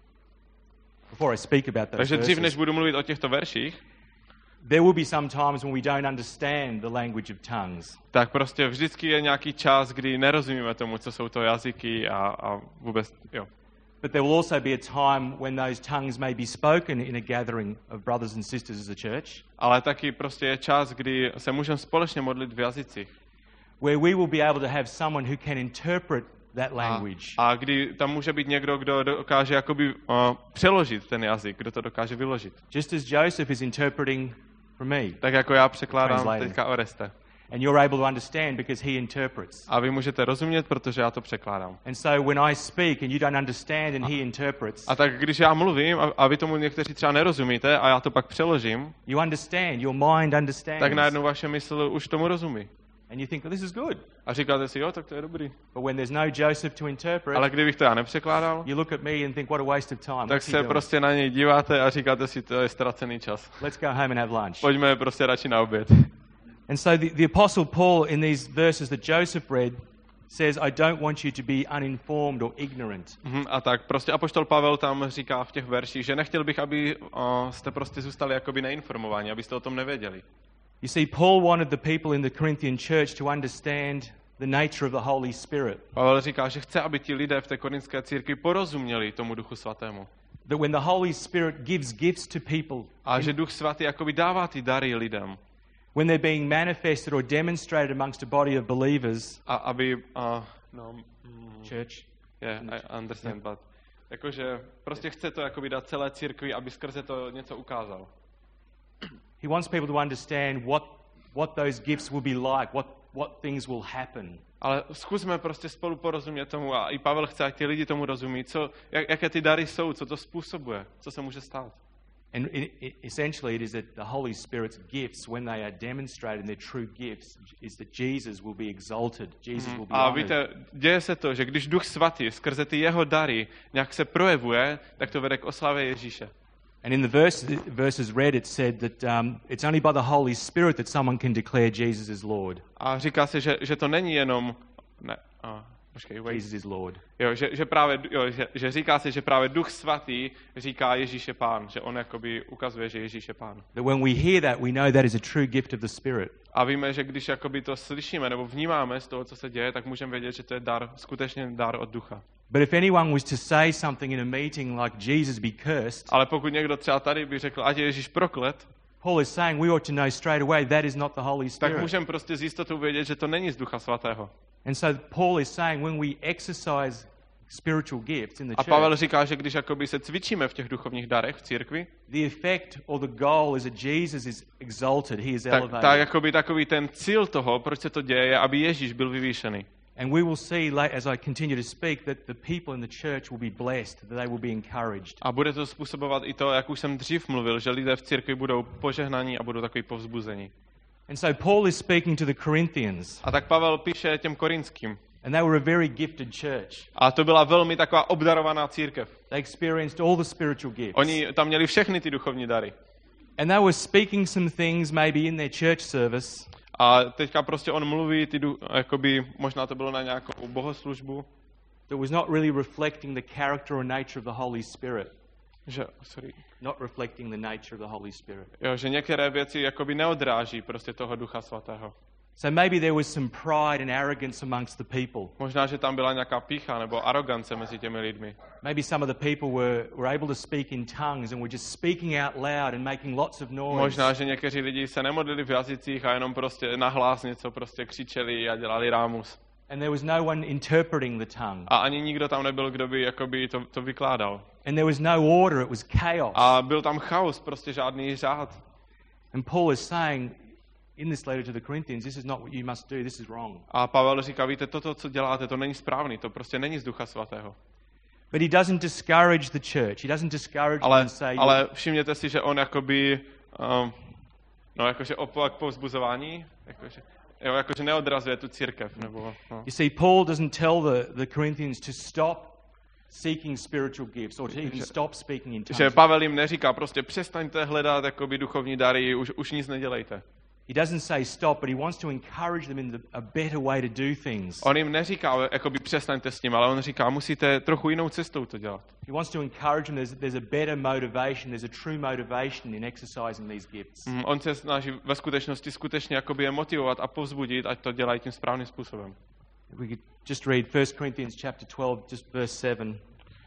[SPEAKER 3] before I speak about those
[SPEAKER 1] Takže dřív, než
[SPEAKER 3] verses,
[SPEAKER 1] budu mluvit o těchto verších,
[SPEAKER 3] there will be some times when we don't understand the language of tongues.
[SPEAKER 1] tak prostě vždycky je nějaký čas, kdy nerozumíme tomu, co jsou to jazyky a vůbec, jo.
[SPEAKER 3] But there will also be a time when those tongues may be spoken in a gathering of brothers and sisters as a church,
[SPEAKER 1] Ale taky prostě je čas, kdy se můžeme společně modlit v jazycích.
[SPEAKER 3] where we will be able to have someone who can interpret that language.
[SPEAKER 1] A kdy tam může být někdo, kdo dokáže jakoby přeložit ten jazyk, kdo to dokáže vyložit.
[SPEAKER 3] Just as Joseph is interpreting for me.
[SPEAKER 1] Tak jako já překládám
[SPEAKER 3] Translated.
[SPEAKER 1] teďka Oreste.
[SPEAKER 3] And you're able to understand because he interprets.
[SPEAKER 1] A vy můžete rozumět, protože já to překládám.
[SPEAKER 3] And so when I speak and you don't understand and he interprets,
[SPEAKER 1] A tak když já mluvím a vy tomu někteří třeba nerozumíte a já to pak přeložím,
[SPEAKER 3] you understand, your mind understands.
[SPEAKER 1] tak najednou vaše mysl už tomu rozumí.
[SPEAKER 3] And you think, well, this is good.
[SPEAKER 1] A říkáte si, jo, tak to je dobrý.
[SPEAKER 3] But when there's no Joseph to interpret,
[SPEAKER 1] Ale kdybych to já nepřekládal,
[SPEAKER 3] you look at me and think, what a waste of time.
[SPEAKER 1] tak
[SPEAKER 3] What's he
[SPEAKER 1] se
[SPEAKER 3] doing?
[SPEAKER 1] prostě na něj díváte a říkáte si, to je ztracený čas.
[SPEAKER 3] Let's go home and have lunch.
[SPEAKER 1] Pojďme prostě radši na oběd.
[SPEAKER 3] And so the Apostle Paul, in these verses that Joseph read, says, I don't want you to be uninformed or ignorant.
[SPEAKER 1] A tak prostě apoštol Pavel tam říká v těch verších, že nechtěl bych, aby jste prostě zůstali jakoby neinformováni, abyste o tom nevěděli.
[SPEAKER 3] You see, Paul wanted the people in the Corinthian church to understand the nature of the Holy Spirit.
[SPEAKER 1] Pavel říká, že chce, aby ti lidé v té korinské církvi porozuměli tomu Duchu Svatému.
[SPEAKER 3] That when the Holy Spirit gives gifts to people,
[SPEAKER 1] A že Duch Svatý jakoby dává ty dary lidem.
[SPEAKER 3] when they're being manifested or demonstrated amongst a body of believers,
[SPEAKER 1] A aby...
[SPEAKER 3] church,
[SPEAKER 1] Yeah, I understand, but... Jakože prostě chce to jakoby dát celé církvi, aby skrze to něco ukázal.
[SPEAKER 3] he wants people to understand what those gifts will be like, what things will happen.
[SPEAKER 1] Ale zkusme prostě spolu porozumět tomu a i Pavel chce, ať ti lidi tomu rozumí, jaké ty dary jsou, co to způsobuje, co se může stát.
[SPEAKER 3] And essentially it is that the Holy Spirit's gifts, when they are demonstrated in their true gifts, is that Jesus will be exalted, Jesus will be
[SPEAKER 1] A
[SPEAKER 3] honored.
[SPEAKER 1] víte, děje se to, že když Duch Svatý skrze ty jeho dary nějak se projevuje, tak to vede k oslavě Ježíše.
[SPEAKER 3] And in the verses read, it said that it's only by the Holy Spirit that someone can declare Jesus is Lord.
[SPEAKER 1] A říká se, že to není jenom...
[SPEAKER 3] Jesus is Lord.
[SPEAKER 1] Jo, že říká se, že právě Duch Svatý říká Ježíš je Pán, že on jakoby ukazuje, že Ježíš je Pán.
[SPEAKER 3] That when we hear that, we know that is a true gift of the Spirit.
[SPEAKER 1] A víme, že když jakoby to slyšíme nebo vnímáme z toho, co se děje, tak můžeme vědět, že to je dar, skutečně dar od Ducha.
[SPEAKER 3] But if anyone was to say something in a meeting like Jesus be cursed,
[SPEAKER 1] Ale pokud někdo třeba tady by řekl, ať je Ježíš proklet,
[SPEAKER 3] Paul is saying we ought to know straight away that is not the Holy
[SPEAKER 1] tak
[SPEAKER 3] Spirit.
[SPEAKER 1] můžeme prostě s jistotou vědět, že to není z Ducha Svatého.
[SPEAKER 3] And so Paul is saying when we exercise spiritual gifts in the
[SPEAKER 1] A Pavel
[SPEAKER 3] church,
[SPEAKER 1] říká, že když jakoby se cvičíme v těch duchovních darech v církvi,
[SPEAKER 3] the effect or the goal is that Jesus is exalted, he is
[SPEAKER 1] tak
[SPEAKER 3] elevated.
[SPEAKER 1] jakoby takový ten cíl toho, proč se to děje, je, aby Ježíš byl vyvýšený.
[SPEAKER 3] And we will see as I continue to speak that the people in the church will be blessed, that they will be encouraged.
[SPEAKER 1] A bude to způsobovat i to, jak už jsem dřív mluvil, že lidé v církvi budou požehnaní a budou takový povzbuzení.
[SPEAKER 3] And so Paul is speaking to the Corinthians,
[SPEAKER 1] A tak Pavel píše těm korinským.
[SPEAKER 3] and they were a very gifted church.
[SPEAKER 1] A to byla velmi taková obdarovaná církev.
[SPEAKER 3] They experienced all the spiritual gifts.
[SPEAKER 1] Oni tam měli všechny ty duchovní dary.
[SPEAKER 3] And they were speaking some things maybe in their church service
[SPEAKER 1] A teďka prostě on mluví, jakoby, možná to bylo na nějakou bohoslužbu,
[SPEAKER 3] that was not really reflecting the character or nature of the Holy Spirit. Not reflecting the nature of the Holy Spirit.
[SPEAKER 1] Jo, že některé věci jakoby neodráží prostě toho Ducha Svatého.
[SPEAKER 3] So maybe there was some pride and arrogance amongst the people.
[SPEAKER 1] Možná, že tam byla nějaká pýcha nebo arogance mezi těmi lidmi.
[SPEAKER 3] Maybe some of the people were able to speak in tongues and were just speaking out loud and making lots of noise.
[SPEAKER 1] Možná, že někteří lidi se nemodlili v jazycích a jenom prostě nahlas něco prostě křičeli a dělali rámus.
[SPEAKER 3] And there was no one interpreting the tongue.
[SPEAKER 1] A ani nikdo tam nebyl, kdo by jakoby to vykládal.
[SPEAKER 3] And there was no order, it was chaos.
[SPEAKER 1] A byl tam chaos, prostě žádný řád.
[SPEAKER 3] And Paul is saying in this letter to the Corinthians, this is not what you must do, this is wrong.
[SPEAKER 1] A Pavel říká, víte, toto, co děláte, to není správný, to prostě není z Ducha Svatého.
[SPEAKER 3] But he doesn't discourage the church. He doesn't discourage them and say,
[SPEAKER 1] Ale všimněte si, že on jakoby, jakože opak povzbuzování, jakože neodrazuje tu církev. Nebo, no.
[SPEAKER 3] You see, Paul doesn't tell the Corinthians to stop seeking spiritual gifts or to even stop speaking in tongues.
[SPEAKER 1] Že Pavel jim neříká, prostě přestaňte hledat jakoby duchovní dary, už nic nedělejte.
[SPEAKER 3] He doesn't say stop, but he wants to encourage them in a better way to do things.
[SPEAKER 1] On jim neříká, jakoby přestaňte s tím, ale on říká, musíte trochu jinou cestou to dělat.
[SPEAKER 3] He wants to encourage them. There's a better motivation. There's a true motivation in exercising these gifts.
[SPEAKER 1] On se snaží ve skutečnosti skutečně jakoby je motivovat a povzbudit, ať to dělají tím správným způsobem.
[SPEAKER 3] We could just read 1 Corinthians chapter 12, just verse 7.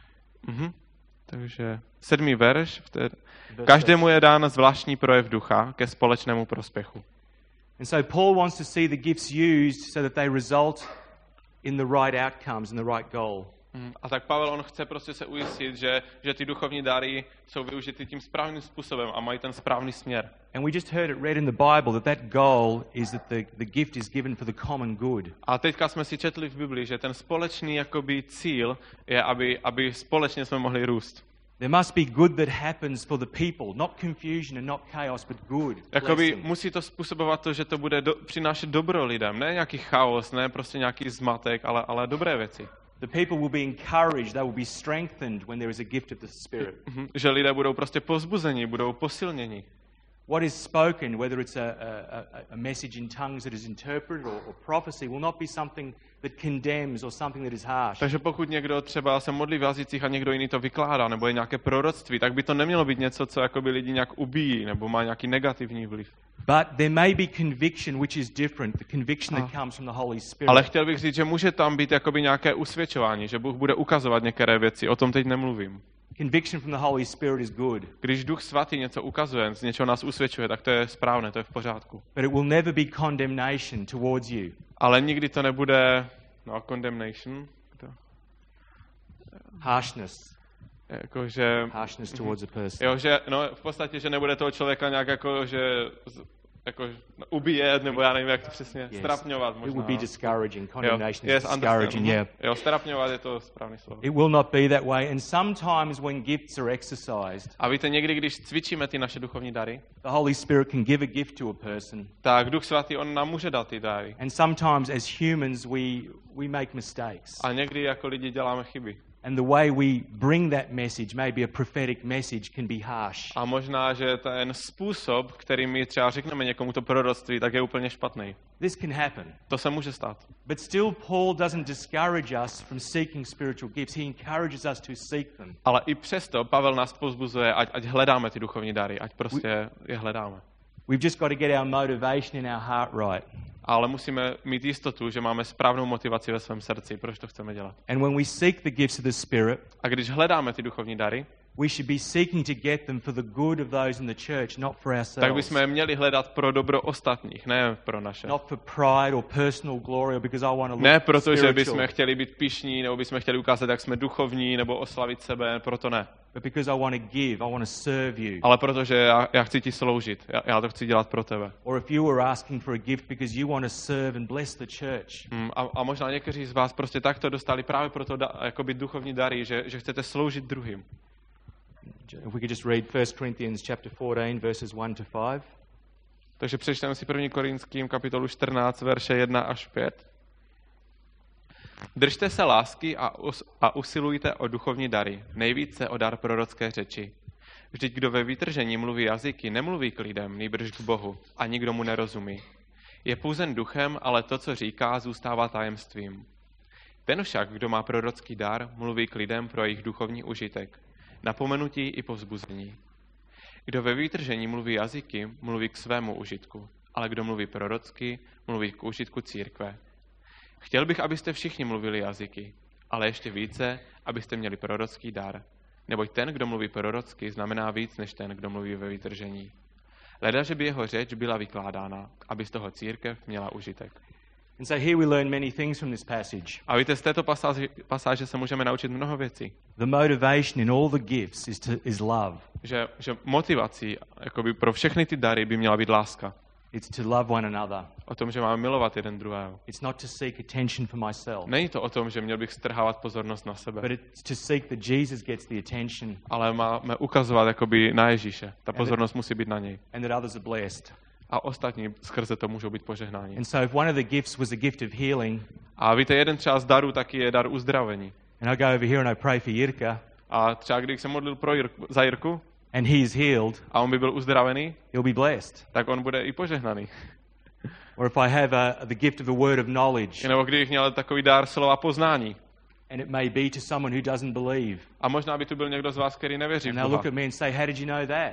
[SPEAKER 1] Takže 7. verš. Každému je dán zvláštní projev ducha ke společnému prospěchu.
[SPEAKER 3] And so Paul wants to see the gifts used so that they result in the right outcomes and the right goal.
[SPEAKER 1] A tak Pavel, on chce prostě se ujistit, že ty duchovní dary jsou využity tím správným způsobem a mají ten správný směr.
[SPEAKER 3] And we just heard it read in the Bible that goal is that the gift is given for the common good.
[SPEAKER 1] A teďka jsme si četli v Biblii, že ten společný jakoby cíl je, aby společně jsme mohli růst.
[SPEAKER 3] There must be good that happens for the people, not confusion and not chaos, but good.
[SPEAKER 1] Jakoby musí to způsobovat to, že to bude přinášet dobro lidem, ne nějaký chaos, ne prostě nějaký zmatek, ale dobré věci.
[SPEAKER 3] The people will be encouraged, they will be strengthened when there is a gift of the Spirit.
[SPEAKER 1] Že lidé budou prostě povzbuzeni, budou posilněni.
[SPEAKER 3] What is spoken, whether it's a message in tongues that is interpreted or prophecy, will not be something that condemns or something that is harsh.
[SPEAKER 1] Takže pokud někdo třeba se modlí v jazycích a někdo jiný to vykládá, nebo je nějaké proroctví, tak by to nemělo být něco, co jakoby lidi nějak ubíjí, nebo má nějaký negativní vliv.
[SPEAKER 3] But there may be conviction which is different, the conviction that comes from the Holy Spirit.
[SPEAKER 1] Ale chtěl bych říct, že může tam být jakoby nějaké usvědčování, že Bůh bude ukazovat některé věci, o tom teď nemluvím.
[SPEAKER 3] Conviction from the Holy Spirit is good.
[SPEAKER 1] Když Duch Svatý něco ukazuje, z něčeho nás usvědčuje, tak to je správné, to je v pořádku.
[SPEAKER 3] But it will never be condemnation towards you.
[SPEAKER 1] Ale nikdy to nebude condemnation.
[SPEAKER 3] Harshness.
[SPEAKER 1] Jakože
[SPEAKER 3] Harshness towards a person.
[SPEAKER 1] Jo, že v podstatě, že nebude toho člověka nějak jako ubíjet, nebo já nevím, jak to přesně, strapňovat možná.
[SPEAKER 3] It will be discouraging. Condemnation is discouraging, yeah.
[SPEAKER 1] Jo, strapňovat je to správný slovo.
[SPEAKER 3] It will not be that way. And sometimes when gifts are exercised,
[SPEAKER 1] a víte, někdy, když cvičíme ty naše duchovní dary,
[SPEAKER 3] the Holy Spirit can give a gift to a person.
[SPEAKER 1] Tak Duch Svatý, on nám může dát ty dary.
[SPEAKER 3] And sometimes as humans we make mistakes.
[SPEAKER 1] A někdy jako lidi děláme chyby.
[SPEAKER 3] And the way we bring that message, maybe a prophetic message, can be harsh.
[SPEAKER 1] A možná, že ten způsob, kterým my třeba řekneme někomu to proroctví, tak je úplně špatný.
[SPEAKER 3] This can happen.
[SPEAKER 1] To se může stát.
[SPEAKER 3] But still Paul doesn't discourage us from seeking spiritual gifts. He encourages us to seek them.
[SPEAKER 1] Ale i přesto Pavel nás povzbuzuje, ať hledáme ty duchovní dary, ať prostě je hledáme.
[SPEAKER 3] We've just got to get our motivation in our heart right.
[SPEAKER 1] Ale musíme mít jistotu, že máme správnou motivaci ve svém srdci, proč to chceme dělat.
[SPEAKER 3] And when we seek the gifts of the Spirit,
[SPEAKER 1] a když hledáme ty duchovní dary,
[SPEAKER 3] we should be seeking to get them for the good of those in the church, not for ourselves.
[SPEAKER 1] Tak bychom je měli hledat pro dobro ostatních, ne pro naše.
[SPEAKER 3] Not for pride or personal glory or because I want to look
[SPEAKER 1] ne proto,
[SPEAKER 3] spiritual.
[SPEAKER 1] že bychom chtěli být pyšní, nebo bychom chtěli ukázat, jak jsme duchovní, nebo oslavit sebe, proto ne.
[SPEAKER 3] But because I want to give, I want to serve you.
[SPEAKER 1] Ale protože já chci ti sloužit, já to chci dělat pro tebe.
[SPEAKER 3] Or if you were asking for a gift because you want to serve and bless the church.
[SPEAKER 1] A možná někteří z vás prostě takto dostali právě proto jakoby duchovní dary, že chcete sloužit druhým.
[SPEAKER 3] If we could just read 1 Corinthians chapter 14 verses 1 to 5.
[SPEAKER 1] Takže přečteme si 1. Korinským kapitolu 14 verše 1 až 5. Držte se lásky a usilujte o duchovní dary, nejvíce o dar prorocké řeči. Vždyť kdo ve vytržení mluví jazyky, nemluví k lidem, nýbrž k Bohu, a nikdo mu nerozumí. Je pouzen duchem, ale to, co říká, zůstává tajemstvím. Ten však, kdo má prorocký dar, mluví k lidem pro jejich duchovní užitek, napomenutí i povzbuzení. Kdo ve vytržení mluví jazyky, mluví k svému užitku, ale kdo mluví prorocky, mluví k užitku církve. Chtěl bych, abyste všichni mluvili jazyky, ale ještě více, abyste měli prorocký dar. Neboť ten, kdo mluví prorocky, znamená víc, než ten, kdo mluví ve vytržení. Leda, že by jeho řeč byla vykládána, aby z toho církev měla užitek.
[SPEAKER 3] And so here we learn many things from this passage.
[SPEAKER 1] A víte, z této pasáže se můžeme naučit mnoho věcí.
[SPEAKER 3] The motivation in all the gifts is love.
[SPEAKER 1] Že motivací jakoby pro všechny ty dary by měla být láska.
[SPEAKER 3] It's to love one another.
[SPEAKER 1] O tom, že máme milovat jeden druhého.
[SPEAKER 3] It's not to seek attention for myself.
[SPEAKER 1] Není to o tom, že měl bych strhávat pozornost na sebe.
[SPEAKER 3] But it's to seek that Jesus gets the attention.
[SPEAKER 1] Ale máme ukazovat jakoby na Ježíše. Ta pozornost musí být na něj.
[SPEAKER 3] And that others are blessed.
[SPEAKER 1] A ostatní skrze to můžou být požehnáni.
[SPEAKER 3] And so if one of the gifts was a gift of healing.
[SPEAKER 1] A víte, jeden třeba z darů taky je dar uzdravení.
[SPEAKER 3] And I go over here and I pray for Jirka.
[SPEAKER 1] A třeba když jsem modlil za Jirku,
[SPEAKER 3] and he is healed,
[SPEAKER 1] a on by byl uzdravený,
[SPEAKER 3] he'll be blessed.
[SPEAKER 1] Tak on bude i požehnaný.
[SPEAKER 3] Or if I have the gift of the word of knowledge.
[SPEAKER 1] Nebo když měl takový dar slova poznání.
[SPEAKER 3] And it may be to someone who doesn't believe.
[SPEAKER 1] A možná by tu byl někdo z vás, který nevěří v
[SPEAKER 3] Boha. And they'll look at me and say, how did you know that?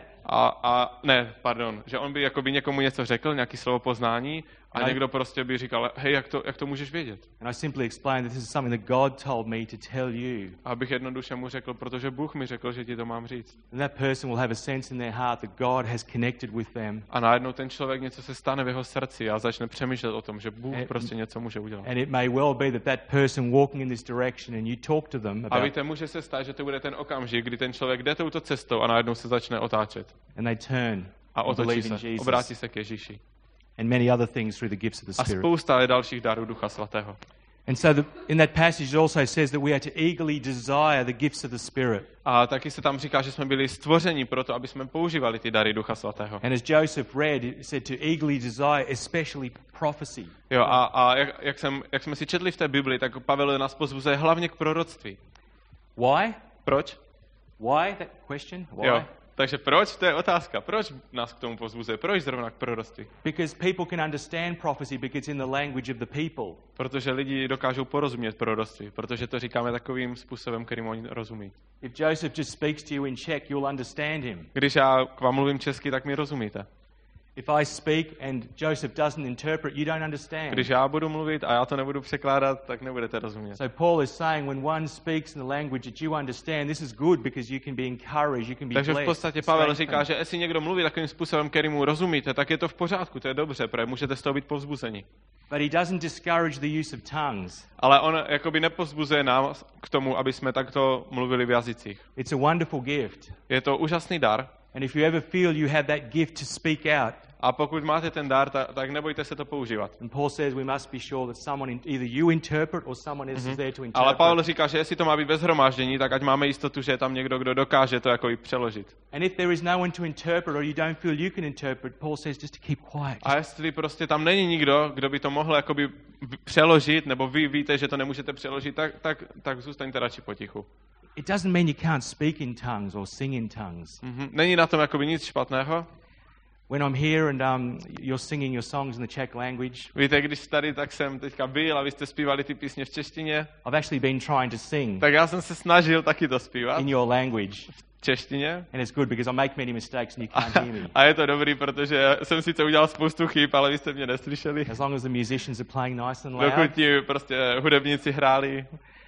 [SPEAKER 1] Že on by jakoby někomu něco řekl, nějaký slovo poznání, a někdo prostě by říkal, hej, jak to můžeš vědět?
[SPEAKER 3] And I simply explain that this is something that God told me to tell you.
[SPEAKER 1] A abych jednoduše mu řekl, protože Bůh mi řekl, že ti to mám říct.
[SPEAKER 3] And that person will have a sense in their heart that God has connected with them.
[SPEAKER 1] A najednou ten člověk něco se stane v jeho srdci a začne přemýšlet o tom, že Bůh prostě něco může udělat.
[SPEAKER 3] And it may well be that person walking in this direction and you talk to them about.
[SPEAKER 1] A víte, může se stát, že to bude ten okamžik, kdy ten člověk jde touto cestou a najednou se začne otáčet.
[SPEAKER 3] And they turn
[SPEAKER 1] a otočí se, obrátí se k Ježíši.
[SPEAKER 3] And many other things through the gifts of the Spirit.
[SPEAKER 1] A spousta dalších darů Ducha Svatého.
[SPEAKER 3] And so in that passage it also says that we are to eagerly desire the gifts of the Spirit.
[SPEAKER 1] A taky se tam říká, že jsme byli stvořeni proto, aby jsme používali ty dary Ducha Svatého.
[SPEAKER 3] And as Joseph read, it said to eagerly desire especially prophecy.
[SPEAKER 1] Jo, a jak jsme si četli v té Bibli, tak Pavel nás pozbuzuje hlavně k proroctví.
[SPEAKER 3] Why?
[SPEAKER 1] Proč?
[SPEAKER 3] Why that question? Why?
[SPEAKER 1] Jo. Takže proč? To je otázka. Proč nás k tomu pozbuzuje? Proč zrovna k proroctví?
[SPEAKER 3] Because people can understand prophecy because it's in the language of the people.
[SPEAKER 1] Protože lidi dokážou porozumět proroctví, protože to říkáme takovým způsobem, kterým oni rozumí.
[SPEAKER 3] If Joseph just speaks to you in Czech, you'll understand him.
[SPEAKER 1] Když já k vám mluvím česky, tak mi rozumíte.
[SPEAKER 3] If I speak and Joseph doesn't interpret, you don't understand.
[SPEAKER 1] Když já budu mluvit a já to nebudu překládat, tak nebudete rozumět.
[SPEAKER 3] So Paul is saying when one speaks in the language that you understand, this is good because you can be encouraged, you can be blessed.
[SPEAKER 1] Takže v podstatě Pavel říká, že jestli někdo mluví takovým způsobem, kterému rozumíte, tak je to v pořádku, to je dobře, protože můžete z toho být povzbuzeni.
[SPEAKER 3] But he doesn't discourage the use of tongues.
[SPEAKER 1] Ale on jakoby nepozbuzuje nás k tomu, aby jsme takto mluvili v jazycích.
[SPEAKER 3] It's a wonderful gift.
[SPEAKER 1] Je to úžasný dar.
[SPEAKER 3] And if you ever feel you have that gift to speak out,
[SPEAKER 1] a pokud máte ten dar, tak nebojte se to používat.
[SPEAKER 3] And Paul says we must be sure that someone either you interpret or someone else is there to interpret.
[SPEAKER 1] Ale Pavel říká, že jestli to má být ve shromáždění, tak ať máme jistotu, že je tam někdo, kdo dokáže to jako i přeložit.
[SPEAKER 3] And if there is no one to interpret or you don't feel you can interpret, Paul says just to keep quiet.
[SPEAKER 1] A jestli prostě tam není nikdo, kdo by to mohl jakoby přeložit, nebo vy víte, že to nemůžete přeložit, tak zůstaňte radši potichu.
[SPEAKER 3] It doesn't mean you can't speak in tongues or sing in tongues.
[SPEAKER 1] Není na tom jakoby nic špatného.
[SPEAKER 3] When I'm here and you're singing your songs in the Czech language.
[SPEAKER 1] Víte, když tady, tak jsem teďka byl a vy jste zpívali ty písně v češtině.
[SPEAKER 3] I've actually been trying to sing.
[SPEAKER 1] Tak já jsem se snažil taky to zpívat.
[SPEAKER 3] In your language.
[SPEAKER 1] V češtině.
[SPEAKER 3] And it's good because I make many mistakes and you can't hear me.
[SPEAKER 1] A je to dobrý, protože jsem sice udělal spoustu chyb, ale vy jste mě neslyšeli.
[SPEAKER 3] As long as the musicians are playing nice and loud.
[SPEAKER 1] Dokud ti prostě hudebníci hráli.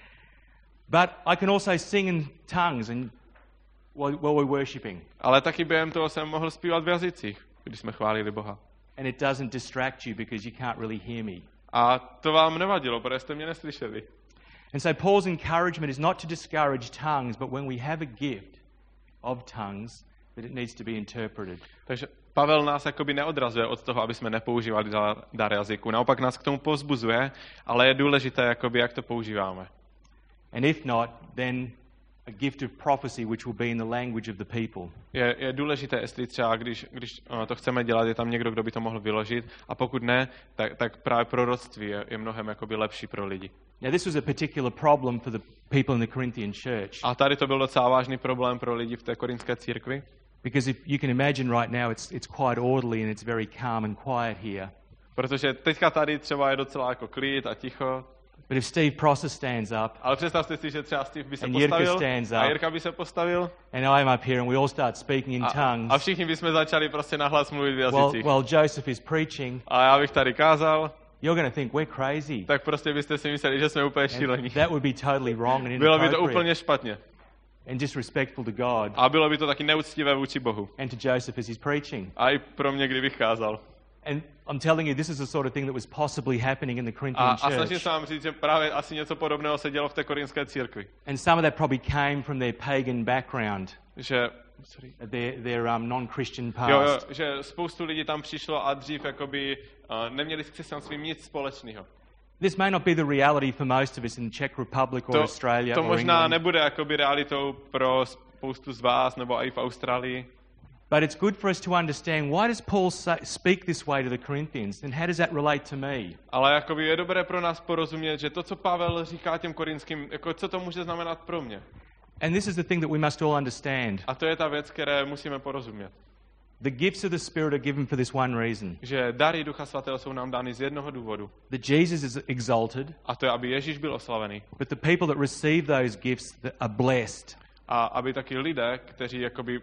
[SPEAKER 3] But I can also sing in tongues and while we're worshiping.
[SPEAKER 1] Ale taky během toho jsem mohl zpívat v jazycích, když jsme chválili Boha.
[SPEAKER 3] And it doesn't distract you because you can't really hear me.
[SPEAKER 1] A to vám nevadilo, protože jste mě neslyšeli.
[SPEAKER 3] And so Paul's encouragement is not to discourage tongues, but when we have a gift of tongues, that it needs to be interpreted.
[SPEAKER 1] Takže Pavel nás jakoby neodrazuje od toho, aby jsme nepoužívali dar jazyku. Naopak nás k tomu povzbuzuje, ale je důležité, jakoby, jak to používáme.
[SPEAKER 3] And if not, then a gift of prophecy which will be in the language of the people.
[SPEAKER 1] Je důležité, jestli třeba, když to chceme dělat, je tam někdo, kdo by to mohl vyložit, a pokud ne, tak právě proroctví je mnohem jakoby lepší pro lidi.
[SPEAKER 3] Now this was a particular problem for the people in the Corinthian church.
[SPEAKER 1] A tady to byl docela vážný problém pro lidi v té korinské církvi.
[SPEAKER 3] Because if you can imagine right now, it's quite orderly and it's very calm and quiet here.
[SPEAKER 1] Protože teďka tady třeba je docela jako klid a ticho.
[SPEAKER 3] But if Steve Prosser stands up,
[SPEAKER 1] Ale představte si, že třeba Steve by se
[SPEAKER 3] And Jirka
[SPEAKER 1] postavil
[SPEAKER 3] stands
[SPEAKER 1] a
[SPEAKER 3] up.
[SPEAKER 1] Jirka by se postavil
[SPEAKER 3] and I'm up here, and we all start speaking in
[SPEAKER 1] a
[SPEAKER 3] tongues,
[SPEAKER 1] všichni bychom začali prostě nahlas mluvit v jazycích.
[SPEAKER 3] while Joseph is preaching,
[SPEAKER 1] A já bych tady kázal,
[SPEAKER 3] you're going to think we're crazy.
[SPEAKER 1] tak prostě byste si mysleli, že jsme úplně šílení.
[SPEAKER 3] And that would be totally wrong and
[SPEAKER 1] Bylo by to
[SPEAKER 3] inappropriate
[SPEAKER 1] úplně špatně.
[SPEAKER 3] and disrespectful to God
[SPEAKER 1] A bylo by to taky neúctivé vůči Bohu.
[SPEAKER 3] and to Joseph as he's preaching.
[SPEAKER 1] A i pro mě, kdybych kázal.
[SPEAKER 3] And I'm telling you, this is the sort of thing that was possibly happening in the
[SPEAKER 1] A
[SPEAKER 3] Corinthian
[SPEAKER 1] snažím
[SPEAKER 3] church.
[SPEAKER 1] se vám říct, že právě asi něco podobného se dělo v té korintské církvi.
[SPEAKER 3] And some of that probably came from their pagan background,
[SPEAKER 1] Že,
[SPEAKER 3] their non-Christian
[SPEAKER 1] jo,
[SPEAKER 3] past.
[SPEAKER 1] že spoustu lidí tam přišlo a dřív jakoby neměli s křesťanstvím nic společného.
[SPEAKER 3] This may not be the reality for most of us in the Czech Republic or Australia
[SPEAKER 1] To
[SPEAKER 3] or
[SPEAKER 1] možná
[SPEAKER 3] England,
[SPEAKER 1] nebude jakoby realitou pro spoustu z vás, nebo i v Austrálii.
[SPEAKER 3] but it's good for us to understand, why does Paul speak this way to the Corinthians, and how does that relate to me?
[SPEAKER 1] Ale jakoby je dobré pro nás porozumět, že to, co Pavel říká těm korinským, jako co to může znamenat pro mě.
[SPEAKER 3] And this is the thing that we must all understand.
[SPEAKER 1] A to je ta věc, které musíme porozumět.
[SPEAKER 3] The gifts of the Spirit are given for this one reason,
[SPEAKER 1] Že dary Ducha Svatého jsou nám dány z jednoho důvodu.
[SPEAKER 3] that Jesus is exalted,
[SPEAKER 1] A to je, aby Ježíš byl oslavený.
[SPEAKER 3] but the people that receive those gifts are blessed.
[SPEAKER 1] A aby taky lidé, kteří jakoby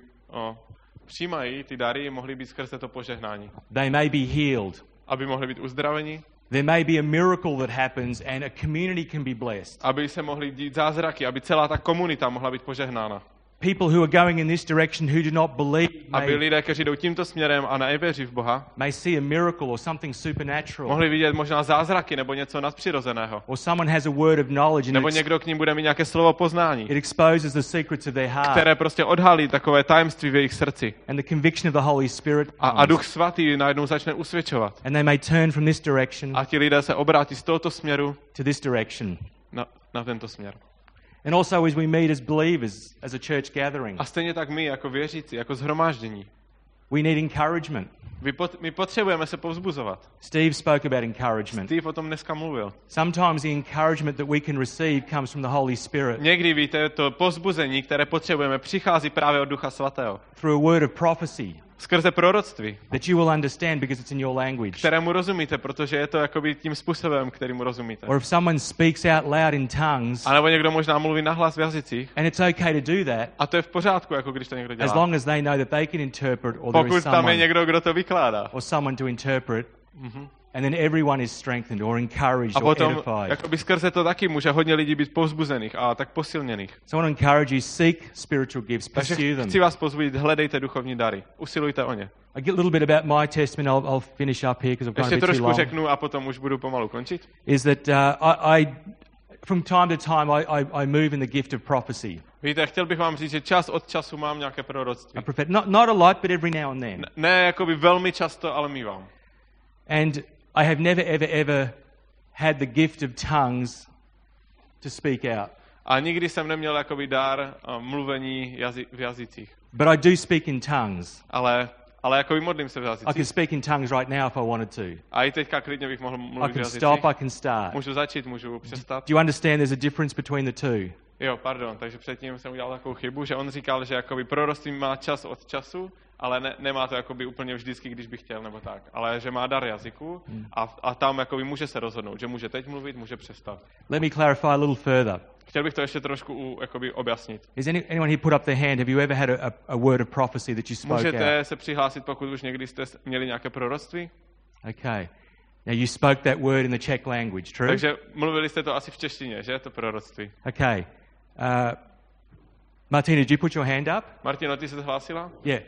[SPEAKER 1] přijímají ty dary, mohli být skrze to požehnání.
[SPEAKER 3] They may be healed.
[SPEAKER 1] Aby mohli být uzdraveni,
[SPEAKER 3] There may be a miracle that happens and a community can be blessed.
[SPEAKER 1] aby se mohly dít zázraky, aby celá ta komunita mohla být požehnána.
[SPEAKER 3] People who are going in this direction who do not believe
[SPEAKER 1] Aby lidé, kteří jdou tímto směrem a nevěří v Boha,
[SPEAKER 3] may see a miracle or something supernatural.
[SPEAKER 1] mohli vidět možná zázraky nebo něco nadpřirozeného.
[SPEAKER 3] Or someone has a word of knowledge and
[SPEAKER 1] Nebo někdo k ním bude mít nějaké slovo poznání,
[SPEAKER 3] it exposes the secrets of their heart.
[SPEAKER 1] které prostě odhalí takové tajemství v jejich srdci.
[SPEAKER 3] And the conviction of the Holy Spirit
[SPEAKER 1] A
[SPEAKER 3] comes.
[SPEAKER 1] Duch Svatý najednou začne usvědčovat.
[SPEAKER 3] And they may turn from this direction
[SPEAKER 1] A ti lidé se obrátí z tohoto směru
[SPEAKER 3] to this direction.
[SPEAKER 1] na tento směr.
[SPEAKER 3] And also as we meet as believers, as a church gathering,
[SPEAKER 1] A stejně tak my, jako věřící, jako shromáždění,
[SPEAKER 3] we need encouragement.
[SPEAKER 1] my potřebujeme se povzbuzovat.
[SPEAKER 3] Steve spoke about encouragement.
[SPEAKER 1] Steve o tom dneska mluvil.
[SPEAKER 3] Sometimes the encouragement that we can receive comes from the Holy Spirit
[SPEAKER 1] Někdy, víte, to povzbuzení, které potřebujeme, přichází právě od Ducha Svatého.
[SPEAKER 3] through a word of prophecy
[SPEAKER 1] Skrze proroctví,
[SPEAKER 3] that you will understand because it's in your language.
[SPEAKER 1] kterému rozumíte, protože je to jakoby tím způsobem, kterému rozumíte.
[SPEAKER 3] Or if someone speaks out loud in tongues,
[SPEAKER 1] A nebo někdo možná mluví nahlas v jazycích.
[SPEAKER 3] and it's okay to do that
[SPEAKER 1] A to je v pořádku, jako když to někdo
[SPEAKER 3] as
[SPEAKER 1] dělá.
[SPEAKER 3] long as they know that they can interpret, or there
[SPEAKER 1] Pokud
[SPEAKER 3] is
[SPEAKER 1] tam je
[SPEAKER 3] someone
[SPEAKER 1] někdo, kdo to vykládá.
[SPEAKER 3] or someone to interpret, and then everyone is strengthened or encouraged
[SPEAKER 1] A
[SPEAKER 3] or
[SPEAKER 1] potom,
[SPEAKER 3] edified.
[SPEAKER 1] jakoby skrze to taky může hodně lidí být povzbuzených a tak posilněných.
[SPEAKER 3] So I want to encourage you, seek spiritual gifts,
[SPEAKER 1] Takže
[SPEAKER 3] pursue them.
[SPEAKER 1] chci vás pozbudit, hledejte duchovní dary. Usilujte o ně.
[SPEAKER 3] I get a little bit about my testimony. I'll finish up here because I've gone a
[SPEAKER 1] Ještě
[SPEAKER 3] bit too
[SPEAKER 1] trošku
[SPEAKER 3] long.
[SPEAKER 1] řeknu a potom už budu pomalu končit.
[SPEAKER 3] Is that I from time to time I move in the gift of prophecy.
[SPEAKER 1] Víte, chtěl bych vám říct, že čas od času mám nějaké proroctví.
[SPEAKER 3] Not a lot, but every now and then.
[SPEAKER 1] Ne jakoby velmi často, ale mívám.
[SPEAKER 3] And I have never ever had the gift of tongues to speak out.
[SPEAKER 1] A nikdy jsem neměl jakoby dar mluvení v jazycích.
[SPEAKER 3] But I do speak in tongues.
[SPEAKER 1] Ale jakoby modlím se v
[SPEAKER 3] I can
[SPEAKER 1] jazycích.
[SPEAKER 3] speak in tongues right now if I wanted to.
[SPEAKER 1] A i teďka klidně bych mohl
[SPEAKER 3] I
[SPEAKER 1] mluvit v
[SPEAKER 3] can
[SPEAKER 1] jazycích.
[SPEAKER 3] stop, I can start.
[SPEAKER 1] Můžu začít, můžu přestat.
[SPEAKER 3] Do you understand there's a difference between the two?
[SPEAKER 1] Jo, pardon, takže předtím jsem udělal takovou chybu, že on říkal, že jakoby proroctví má čas od času, ale nemá to jakoby úplně vždycky, když by chtěl nebo tak. Ale že má dar jazyku a tam jakoby může se rozhodnout, že může teď mluvit, může přestat.
[SPEAKER 3] Let me clarify a little further.
[SPEAKER 1] Chtěl bych to ještě trošku jakoby objasnit.
[SPEAKER 3] Is anyone here put up their hand? Have you ever had a word of prophecy that you spoke out?
[SPEAKER 1] Můžete se přihlásit, pokud už někdy jste měli nějaké proroctví?
[SPEAKER 3] Okay. Now you spoke that word in the Czech language, true?
[SPEAKER 1] Takže mluvili jste to asi v češtině, že? To proroctví.
[SPEAKER 3] Okay. Martina, did you put your hand up?
[SPEAKER 1] Martino, ty se hlásila?
[SPEAKER 3] Yeah.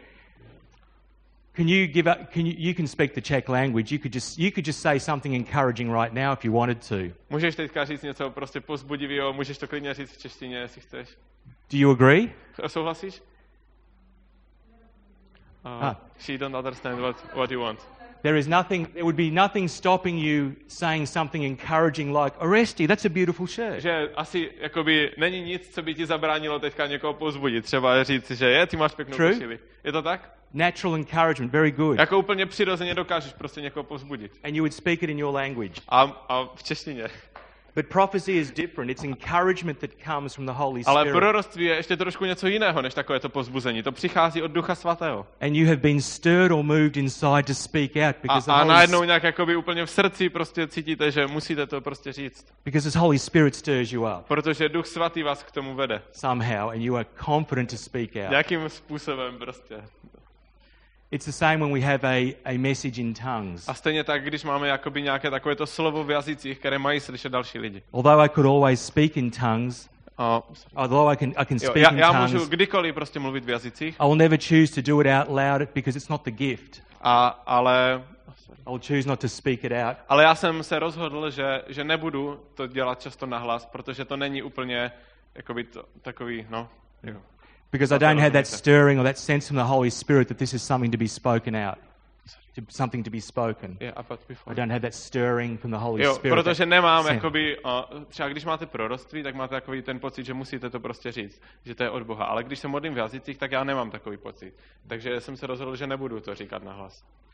[SPEAKER 3] Can you give up? You can speak the Czech language. You could just say something encouraging right now if you wanted to.
[SPEAKER 1] Můžeš teďka říct něco prostě povzbudivého, můžeš to klidně říct v češtině, jestli chceš.
[SPEAKER 3] Do you agree?
[SPEAKER 1] Souhlasíš? She don't understand what you want.
[SPEAKER 3] There would be nothing stopping you saying something encouraging like, Oresti, that's a beautiful shirt.
[SPEAKER 1] Že asi jakoby není nic, co by ti zabránilo teďka někoho povzbudit. Třeba říct, že ty máš pěknou košili. Je to tak?
[SPEAKER 3] Natural encouragement, very good.
[SPEAKER 1] Jako úplně přirozeně dokážeš prostě někoho povzbudit.
[SPEAKER 3] And you would speak it in your language.
[SPEAKER 1] A v češtině.
[SPEAKER 3] But prophecy is different. It's encouragement that comes from the Holy
[SPEAKER 1] Ale
[SPEAKER 3] Spirit.
[SPEAKER 1] proroctví je ještě trošku něco jiného, než takové to povzbuzení. To přichází od Ducha Svatého.
[SPEAKER 3] And you have been stirred or moved inside to speak out because
[SPEAKER 1] A
[SPEAKER 3] the
[SPEAKER 1] najednou
[SPEAKER 3] Holy,
[SPEAKER 1] nějak jakoby úplně v srdci prostě cítíte, že musíte to prostě říct.
[SPEAKER 3] because the Holy Spirit stirs you up
[SPEAKER 1] Protože Duch Svatý vás k tomu vede.
[SPEAKER 3] somehow and you are confident to speak out.
[SPEAKER 1] Jakým způsobem prostě.
[SPEAKER 3] It's the same when we have a message in tongues.
[SPEAKER 1] A stejně tak, když máme jakoby nějaké takovéto slovo v jazycích, které mají slyšet další lidi.
[SPEAKER 3] Although I could always speak in tongues, although I can
[SPEAKER 1] Jo,
[SPEAKER 3] speak in
[SPEAKER 1] já můžu
[SPEAKER 3] tongues,
[SPEAKER 1] kdykoliv prostě mluvit v jazycích,
[SPEAKER 3] I will never choose to do it out loud because it's not the gift.
[SPEAKER 1] ale
[SPEAKER 3] I will choose not to speak it out
[SPEAKER 1] já jsem se rozhodl, že nebudu to dělat často nahlas, protože to není úplně jakoby takový, no. Jo.
[SPEAKER 3] because I don't have that stirring or that sense from the Holy Spirit that this is something to be spoken out, something to be spoken.
[SPEAKER 1] Yeah, but before.
[SPEAKER 3] I don't have that stirring from the Holy
[SPEAKER 1] Jo,
[SPEAKER 3] Spirit.
[SPEAKER 1] protože
[SPEAKER 3] that
[SPEAKER 1] nemám
[SPEAKER 3] sense.
[SPEAKER 1] jakoby, třeba když máte proroctví, tak máte takový ten pocit, že musíte to prostě říct, že to je od Boha. Ale když se modlím v jazycích, tak já nemám takový pocit. Takže jsem se rozhodl, že nebudu to říkat nahlas.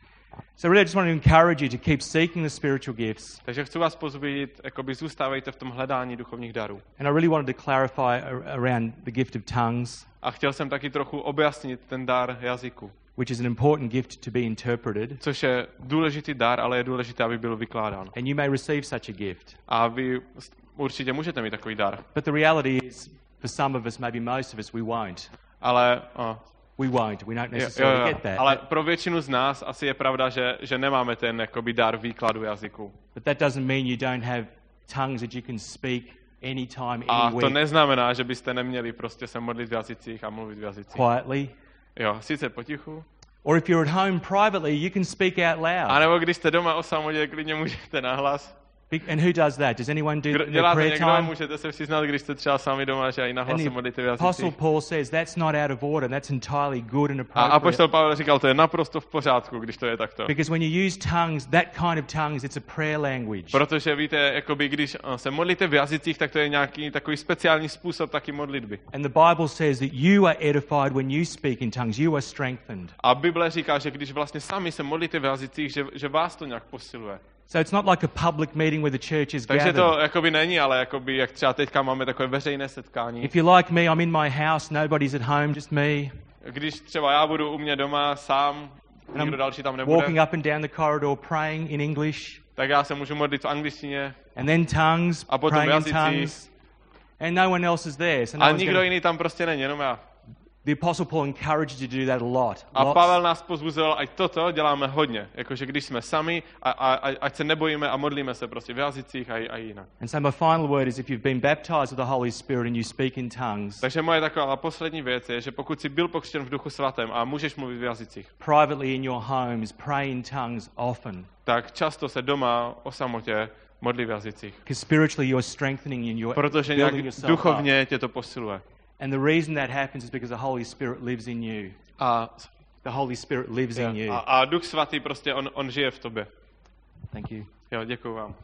[SPEAKER 3] So really I just want to encourage you to keep seeking the spiritual gifts.
[SPEAKER 1] Takže chci vás pozbudit, jakoby zůstávejte v tom hledání duchovních darů.
[SPEAKER 3] And I really wanted to clarify around the gift of tongues,
[SPEAKER 1] A chtěl jsem taky trochu objasnit ten dar jazyku,
[SPEAKER 3] which is an important gift to be interpreted.
[SPEAKER 1] což je důležitý dar, ale je důležité, aby byl vykládán.
[SPEAKER 3] And you may receive such a gift.
[SPEAKER 1] A vy určitě můžete mít takový dar,
[SPEAKER 3] But the reality is, for some of us, maybe most of us, we won't.
[SPEAKER 1] ale
[SPEAKER 3] We won't. We don't necessarily get that.
[SPEAKER 1] ale pro většinu z nás asi je pravda, že nemáme ten jakoby dar výkladu jazyku.
[SPEAKER 3] But that doesn't mean you don't have tongues that you can speak anytime,
[SPEAKER 1] A to
[SPEAKER 3] anywhere,
[SPEAKER 1] neznamená, že byste neměli prostě se modlit v jazycích a mluvit v jazycích.
[SPEAKER 3] quietly.
[SPEAKER 1] Jo, sice potichu.
[SPEAKER 3] Or if you're at home privately, you can speak out loud.
[SPEAKER 1] A nebo když jste doma o samotě, klidně můžete nahlas.
[SPEAKER 3] And who does that? Does anyone do
[SPEAKER 1] Kdo
[SPEAKER 3] the
[SPEAKER 1] děláte
[SPEAKER 3] prayer
[SPEAKER 1] někdo,
[SPEAKER 3] time?
[SPEAKER 1] můžete se přiznat, když jste třeba sami doma, že i nahlas
[SPEAKER 3] And
[SPEAKER 1] se
[SPEAKER 3] the
[SPEAKER 1] modlíte v
[SPEAKER 3] Apostle
[SPEAKER 1] jazycích.
[SPEAKER 3] Paul says that's not out of order. That's entirely good and
[SPEAKER 1] A
[SPEAKER 3] appropriate.
[SPEAKER 1] apoštol Pavel říkal, to je naprosto v pořádku, když to je takto.
[SPEAKER 3] Because when you use tongues, that kind of tongues, it's a prayer language.
[SPEAKER 1] Protože víte, jakoby, když se modlíte v jazycích, tak to je nějaký takový speciální způsob taky modlitby.
[SPEAKER 3] And the Bible says that you are edified when you speak in tongues. You are strengthened.
[SPEAKER 1] A Bible říká, že když vlastně sami se modlíte v jazycích, že vás to nějak posiluje.
[SPEAKER 3] So it's not like a public meeting where the church is
[SPEAKER 1] Takže
[SPEAKER 3] gathered.
[SPEAKER 1] to jakoby není, ale jakoby, jak třeba teďka máme takové veřejné setkání.
[SPEAKER 3] If you're like me, I'm in my house, nobody's at home, just me.
[SPEAKER 1] Když třeba já budu u mě doma sám,
[SPEAKER 3] And
[SPEAKER 1] nikdo
[SPEAKER 3] I'm
[SPEAKER 1] další tam
[SPEAKER 3] walking
[SPEAKER 1] nebude,
[SPEAKER 3] up and down the corridor praying in English,
[SPEAKER 1] tak já se můžu modlit v angličtině
[SPEAKER 3] and then tongues,
[SPEAKER 1] a potom
[SPEAKER 3] praying in
[SPEAKER 1] jazycích.
[SPEAKER 3] tongues, and no one else is there. So no
[SPEAKER 1] A
[SPEAKER 3] one's
[SPEAKER 1] nikdo
[SPEAKER 3] gonna...
[SPEAKER 1] jiný tam prostě není, jenom já.
[SPEAKER 3] The Apostle Paul encouraged you to do that a lot.
[SPEAKER 1] A
[SPEAKER 3] Lots.
[SPEAKER 1] Pavel nás pozbuzoval, ať toto děláme hodně. Jakože když jsme sami, ať se nebojíme a modlíme se prostě v jazycích a jinak.
[SPEAKER 3] And so my final word is if you've been baptized with the Holy Spirit and you speak in tongues,
[SPEAKER 1] Takže moje taková poslední věc je, že pokud jsi byl pokřtěn v Duchu Svatém a můžeš mluvit v jazycích,
[SPEAKER 3] privately in your homes, pray in tongues often.
[SPEAKER 1] tak často se doma o samotě modlí v jazycích.
[SPEAKER 3] Because spiritually you're strengthening and you're
[SPEAKER 1] Protože nějak
[SPEAKER 3] building yourself up.
[SPEAKER 1] duchovně tě to posiluje.
[SPEAKER 3] And the reason that happens is because the Holy Spirit lives in you.
[SPEAKER 1] A,
[SPEAKER 3] The Holy Spirit lives in you.
[SPEAKER 1] a Duch Svatý prostě, on žije v tobě.
[SPEAKER 3] Thank you.
[SPEAKER 1] Jo, děkuju vám.